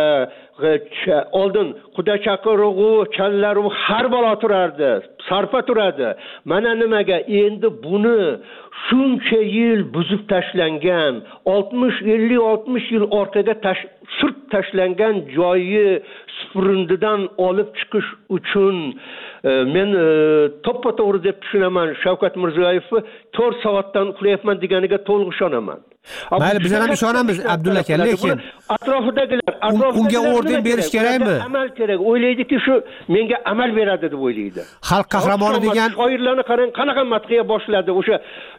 oldin quda chaqirug'u, challaru har balo turardi, sarfa turadi. Mana nimaga endi buni shuncha yil buzib tashlangan, oltmish ellik oltmish yil orqaga tash, surt tashlangan joyi supurindidan olib chiqish uchun e, men e, to'ppa to'g'ri deb tushunaman. Shavkat Mirziyoyevni to'rt soatdan uxlayapman deganiga to'liq ishonaman. mayli biz ham ishonamiz Abdulla aka, lekin atrofidagilar unga orden berish kerakmi? Amal kerak. O'ylaydiki, shu menga amal beradi deb o'ylaydi. Xalq qahramoni degan shoirlarni qarang, qanaqa madhiya boshladi. O'sha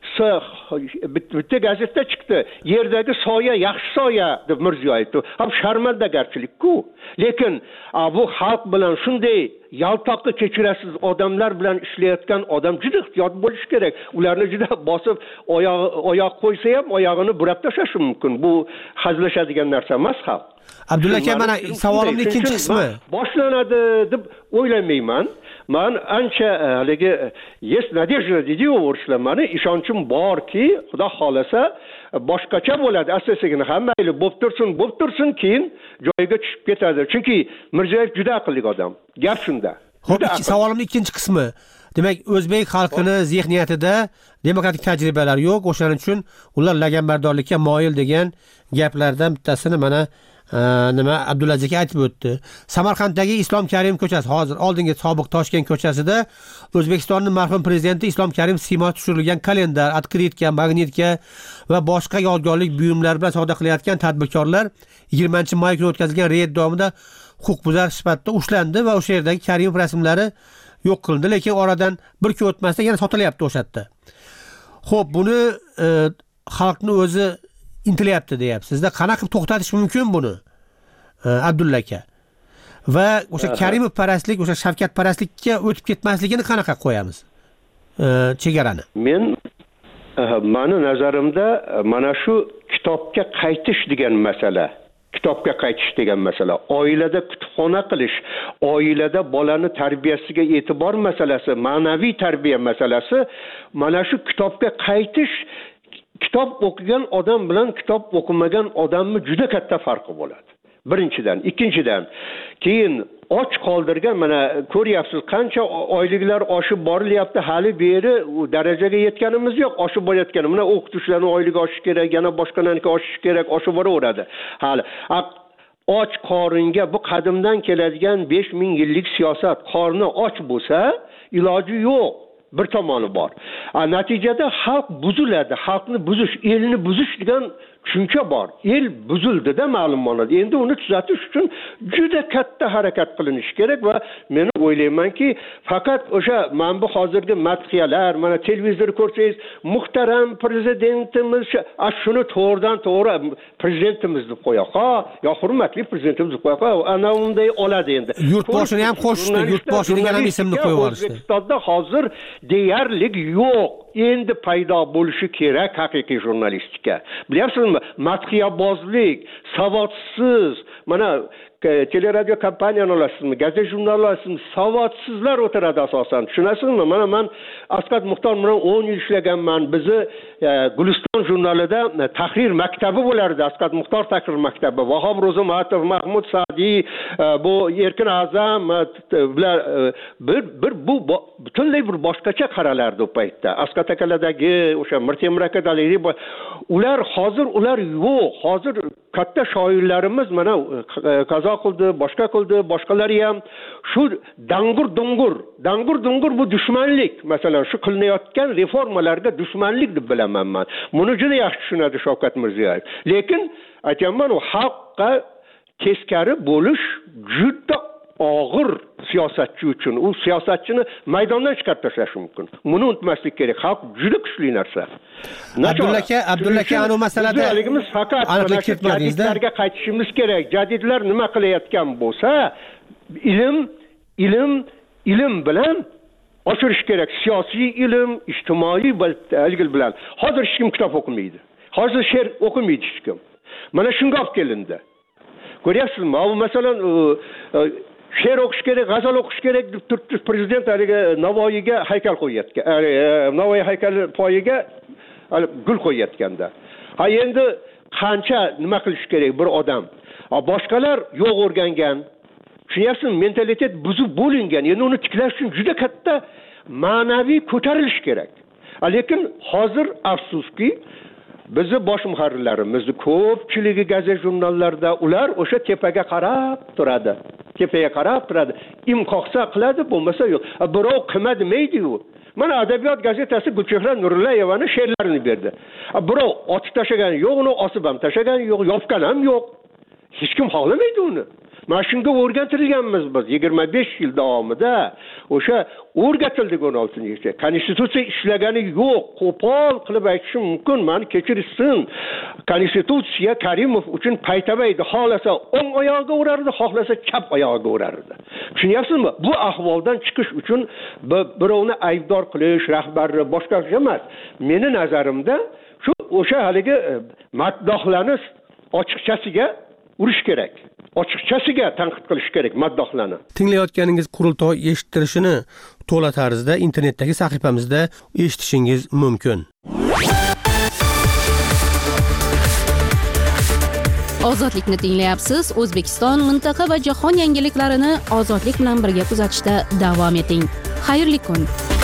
bitta gazetda chiqdi. Yerdagi soya yaxshi soya deb Mirziyoyev. Ham sharmandagarchilik-ku. Lekin bu xalq bilan shunday yaltoqqa kechirasiz odamlar bilan ishlayotgan odam juda ehtiyot bo'lish kerak. Ularni juda bosib oyoq oyoq qo'ysa ham oyog'ini burab tashlashi mumkin. Bu hazlashadigan narsa emas xalq. Abdulla aka, mana savolimning ikkinchi qismi boshlanadi deb o'ylamayman. Men ancha haligi есть надежда deydi o'rislar. Meni ishonchim borki, Xudo xolasa boshqacha bo'ladi. Asta-sekin hamma mayli bo'lib tursin, bo'lib tursin, keyin joyiga tushib ketadi. Chunki Mirziyoyev juda aqlli odam. Gap shunda. Xo'p, savolimning ikkinchi qismi. Demak, o'zbek xalqini zehniyatida demokratik tajribalar yo'q, o'shaning uchun ular laganbardorlikka moyil degan gaplardan bittasini mana nima Abdulaziz aka aytib o'tdi. Samarqanddagi Islom Karimov ko'chasi, hozir oldingi sobiq Toshkent ko'chasida O'zbekistonning marhum prezidenti Islom Karimov siymosi tushirilgan kalendar, otkritka, magnitka va boshqa yodgorlik buyumlari bilan savdo qilayotgan tadbirkorlar yigirmanchi may kuni o'tkazilgan reyd davomida huquqbuzar sifatida ushlandi va o'sha yerdagi Karimov rasmlari yo'q qilindi, lekin oradan bir kun o'tmasdan yana sotilyapti o'sha yerda. Xo'p, buni xalqni o'zi intilyapti deyapsiz-da. Qanaqa qilib to'xtatish mumkin buni? Abdulla aka. Va o'sha Karimov parastlik, o'sha Shavkat parastlikka o'tib ketmasligini qanaqa qo'yamiz? Chegarani. Men meni nazarimda mana shu kitobga qaytish degan masala, kitobga qaytish degan masala, oilada kutubxona qilish, oilada bolani tarbiyasiga e'tibor masalasi, ma'naviy tarbiya masalasi, mana shu kitobga qaytish kitob o'qigan odam bilan kitob o'qimagan odamni juda katta farqi bo'ladi. Birinchidan, ikkinchidan, keyin och qoldirgan, mana ko'ryapsiz qancha oyliklar oshib borilyapti, hali beri u darajaga yetganimiz yo'q, oshib borayotgan. Mana o'qituvchilarning oyligi oshishi kerak, yana boshqaniki oshishi kerak, oshib boraveradi. Hali och qoringa bu qadimdan keladigan besh ming yillik siyosat, qorni och bo'lsa, iloji yo'q. Bir tomoni bor. Natijada xalq buziladi. Xalqni buzish, elni buzish degan tushuncha bor. El buzildi-da ma'lum ma'noda. Endi uni tuzatish uchun juda katta harakat qilinishi kerak va men o'ylaymanki, faqat o'sha mana bu hozirgi madhiyalar, mana televizor ko'rsangiz, muhtaram prezidentimiz, shuni to'g'ridan to'g'ri prezidentimiz deb qo'yaq. Ha, yo hurmatli prezidentimiz deb qo'yaq. Ana unday oladi endi. Yurtboshini ham qo'shdi, yurtboshi degan ham ismni qo'yib yuborishdi. O'zbekistonda hozir deyarli yo'q. Endi paydo bo'lishi kerak haqiqiy jurnalistika. Bilasizmi, madhiyabozlik, savodsiz, mana teleradio kompaniyani olasizmi, gazeta jurnal olasizmi, savodsizlar o'tiradi asosan. Tushunasizmi? Mana men Asqat Muxtor bilan o'n yil ishlaganman. Bizni Guliston jurnalida tahrir maktabi bo'lardi. Asqat Muxtor tahrir maktabi. Vahob Ro'zimatov, Mahmud Sa'diy, bu Erkin A'zam bilan bir bir bu butunlay bir boshqacha qaralardi u paytda. Asqat akalardagi o'sha Mirtemir akadagi ular hozir ular yo'q. Hozir katta shoirlarimiz mana qazo qildi, boshqa qildi, boshqalari ham shu dangur dungur, dangur dungur bu dushmanlik. Masalan, shu qilinayotgan reformalarga dushmanlik deb bilaman men. Buni juda yaxshi tushunadi Shavkat Mirziyoyev. Lekin aytaman, u xalqqa teskari bo'lish juda og'ir siyosatchi uchun. U siyosatchini maydondan chiqarib tashlash mumkin. Buni unutmaslik kerak. Xalq juda kuchli narsa. Abdulla aka, Abdulla aka anu masalada bizligimiz faqat jadidlarga qaytishimiz kerak. Jadidlar nima qilayotgan bo'lsa, ilm, ilm, ilm bilan oshirish kerak. Siyosiy ilm, ijtimoiy ilm bilan. Hozir hech kim kitob o'qimaydi. Hozir she'r o'qimaydi hech kim. Mana shunga olib kelindi. Ko'ryapsizmi? Bu masalan she'r o'qish kerak, g'azal o'qish kerak deb turibdi prezident haliga Navoiyga haykal qo'yayotgan. Navoiy haykali poyiga gul qo'yayotganda. Ha endi qancha nima qilish kerak bir odam? Boshqalar yo'q o'rgangan. Tushunyapsizmi? Mentalitet buzib bo'lingan. Endi uni tiklash uchun juda katta ma'naviy ko'tarilish kerak. Lekin hozir afsuski bizni bosh muharrirlarimiz ko'pchiligi gazeta jurnallarda ular o'sha tepaga qarab turadi. Tepaga qarab turadi. Im qoqsa qiladi, bo'lmasa yo'q. Birov qilma demaydi-yu. mana adabiyot gazetasi Gulchehra Nurullayevani she'rlarini berdi. Birov otib tashlagani yo'q, uni osib ham tashlagani yo'q, yopgan ham yo'q. Hech kim xohlamaydi uni. Mana shunga o'rgatilganmiz biz yigirma besh yil davomida. O'sha o'rgatildik o'n oltinchi yilda. Konstitutsiya ishlagani yo'q. Qo'pol qilib aytishim mumkin, meni kechirsin. Konstitutsiya Karimov uchun paytabaydi. Xohlasa o'ng oyog'iga urardi, xohlasa chap oyog'iga urardi. Tushunyapsizmi? Bu ahvoldan chiqish uchun birovni aybdor qilish, rahbarni boshqa emas. Meni nazarimda shu o'sha haligi maddohlarni ochiqchasiga urish kerak. Ochiqchasiga tanqid qilish kerak maddohlarni. Tinglayotganingiz qurultoy eshittirishini to'la tarzda internetdagi sahifamizda eshitishingiz mumkin. Ozodlikni tinglayapsiz. O'zbekiston, mintaqa va jahon yangiliklarini ozodlik bilan birga kuzatishda davom eting. Xayrli kun.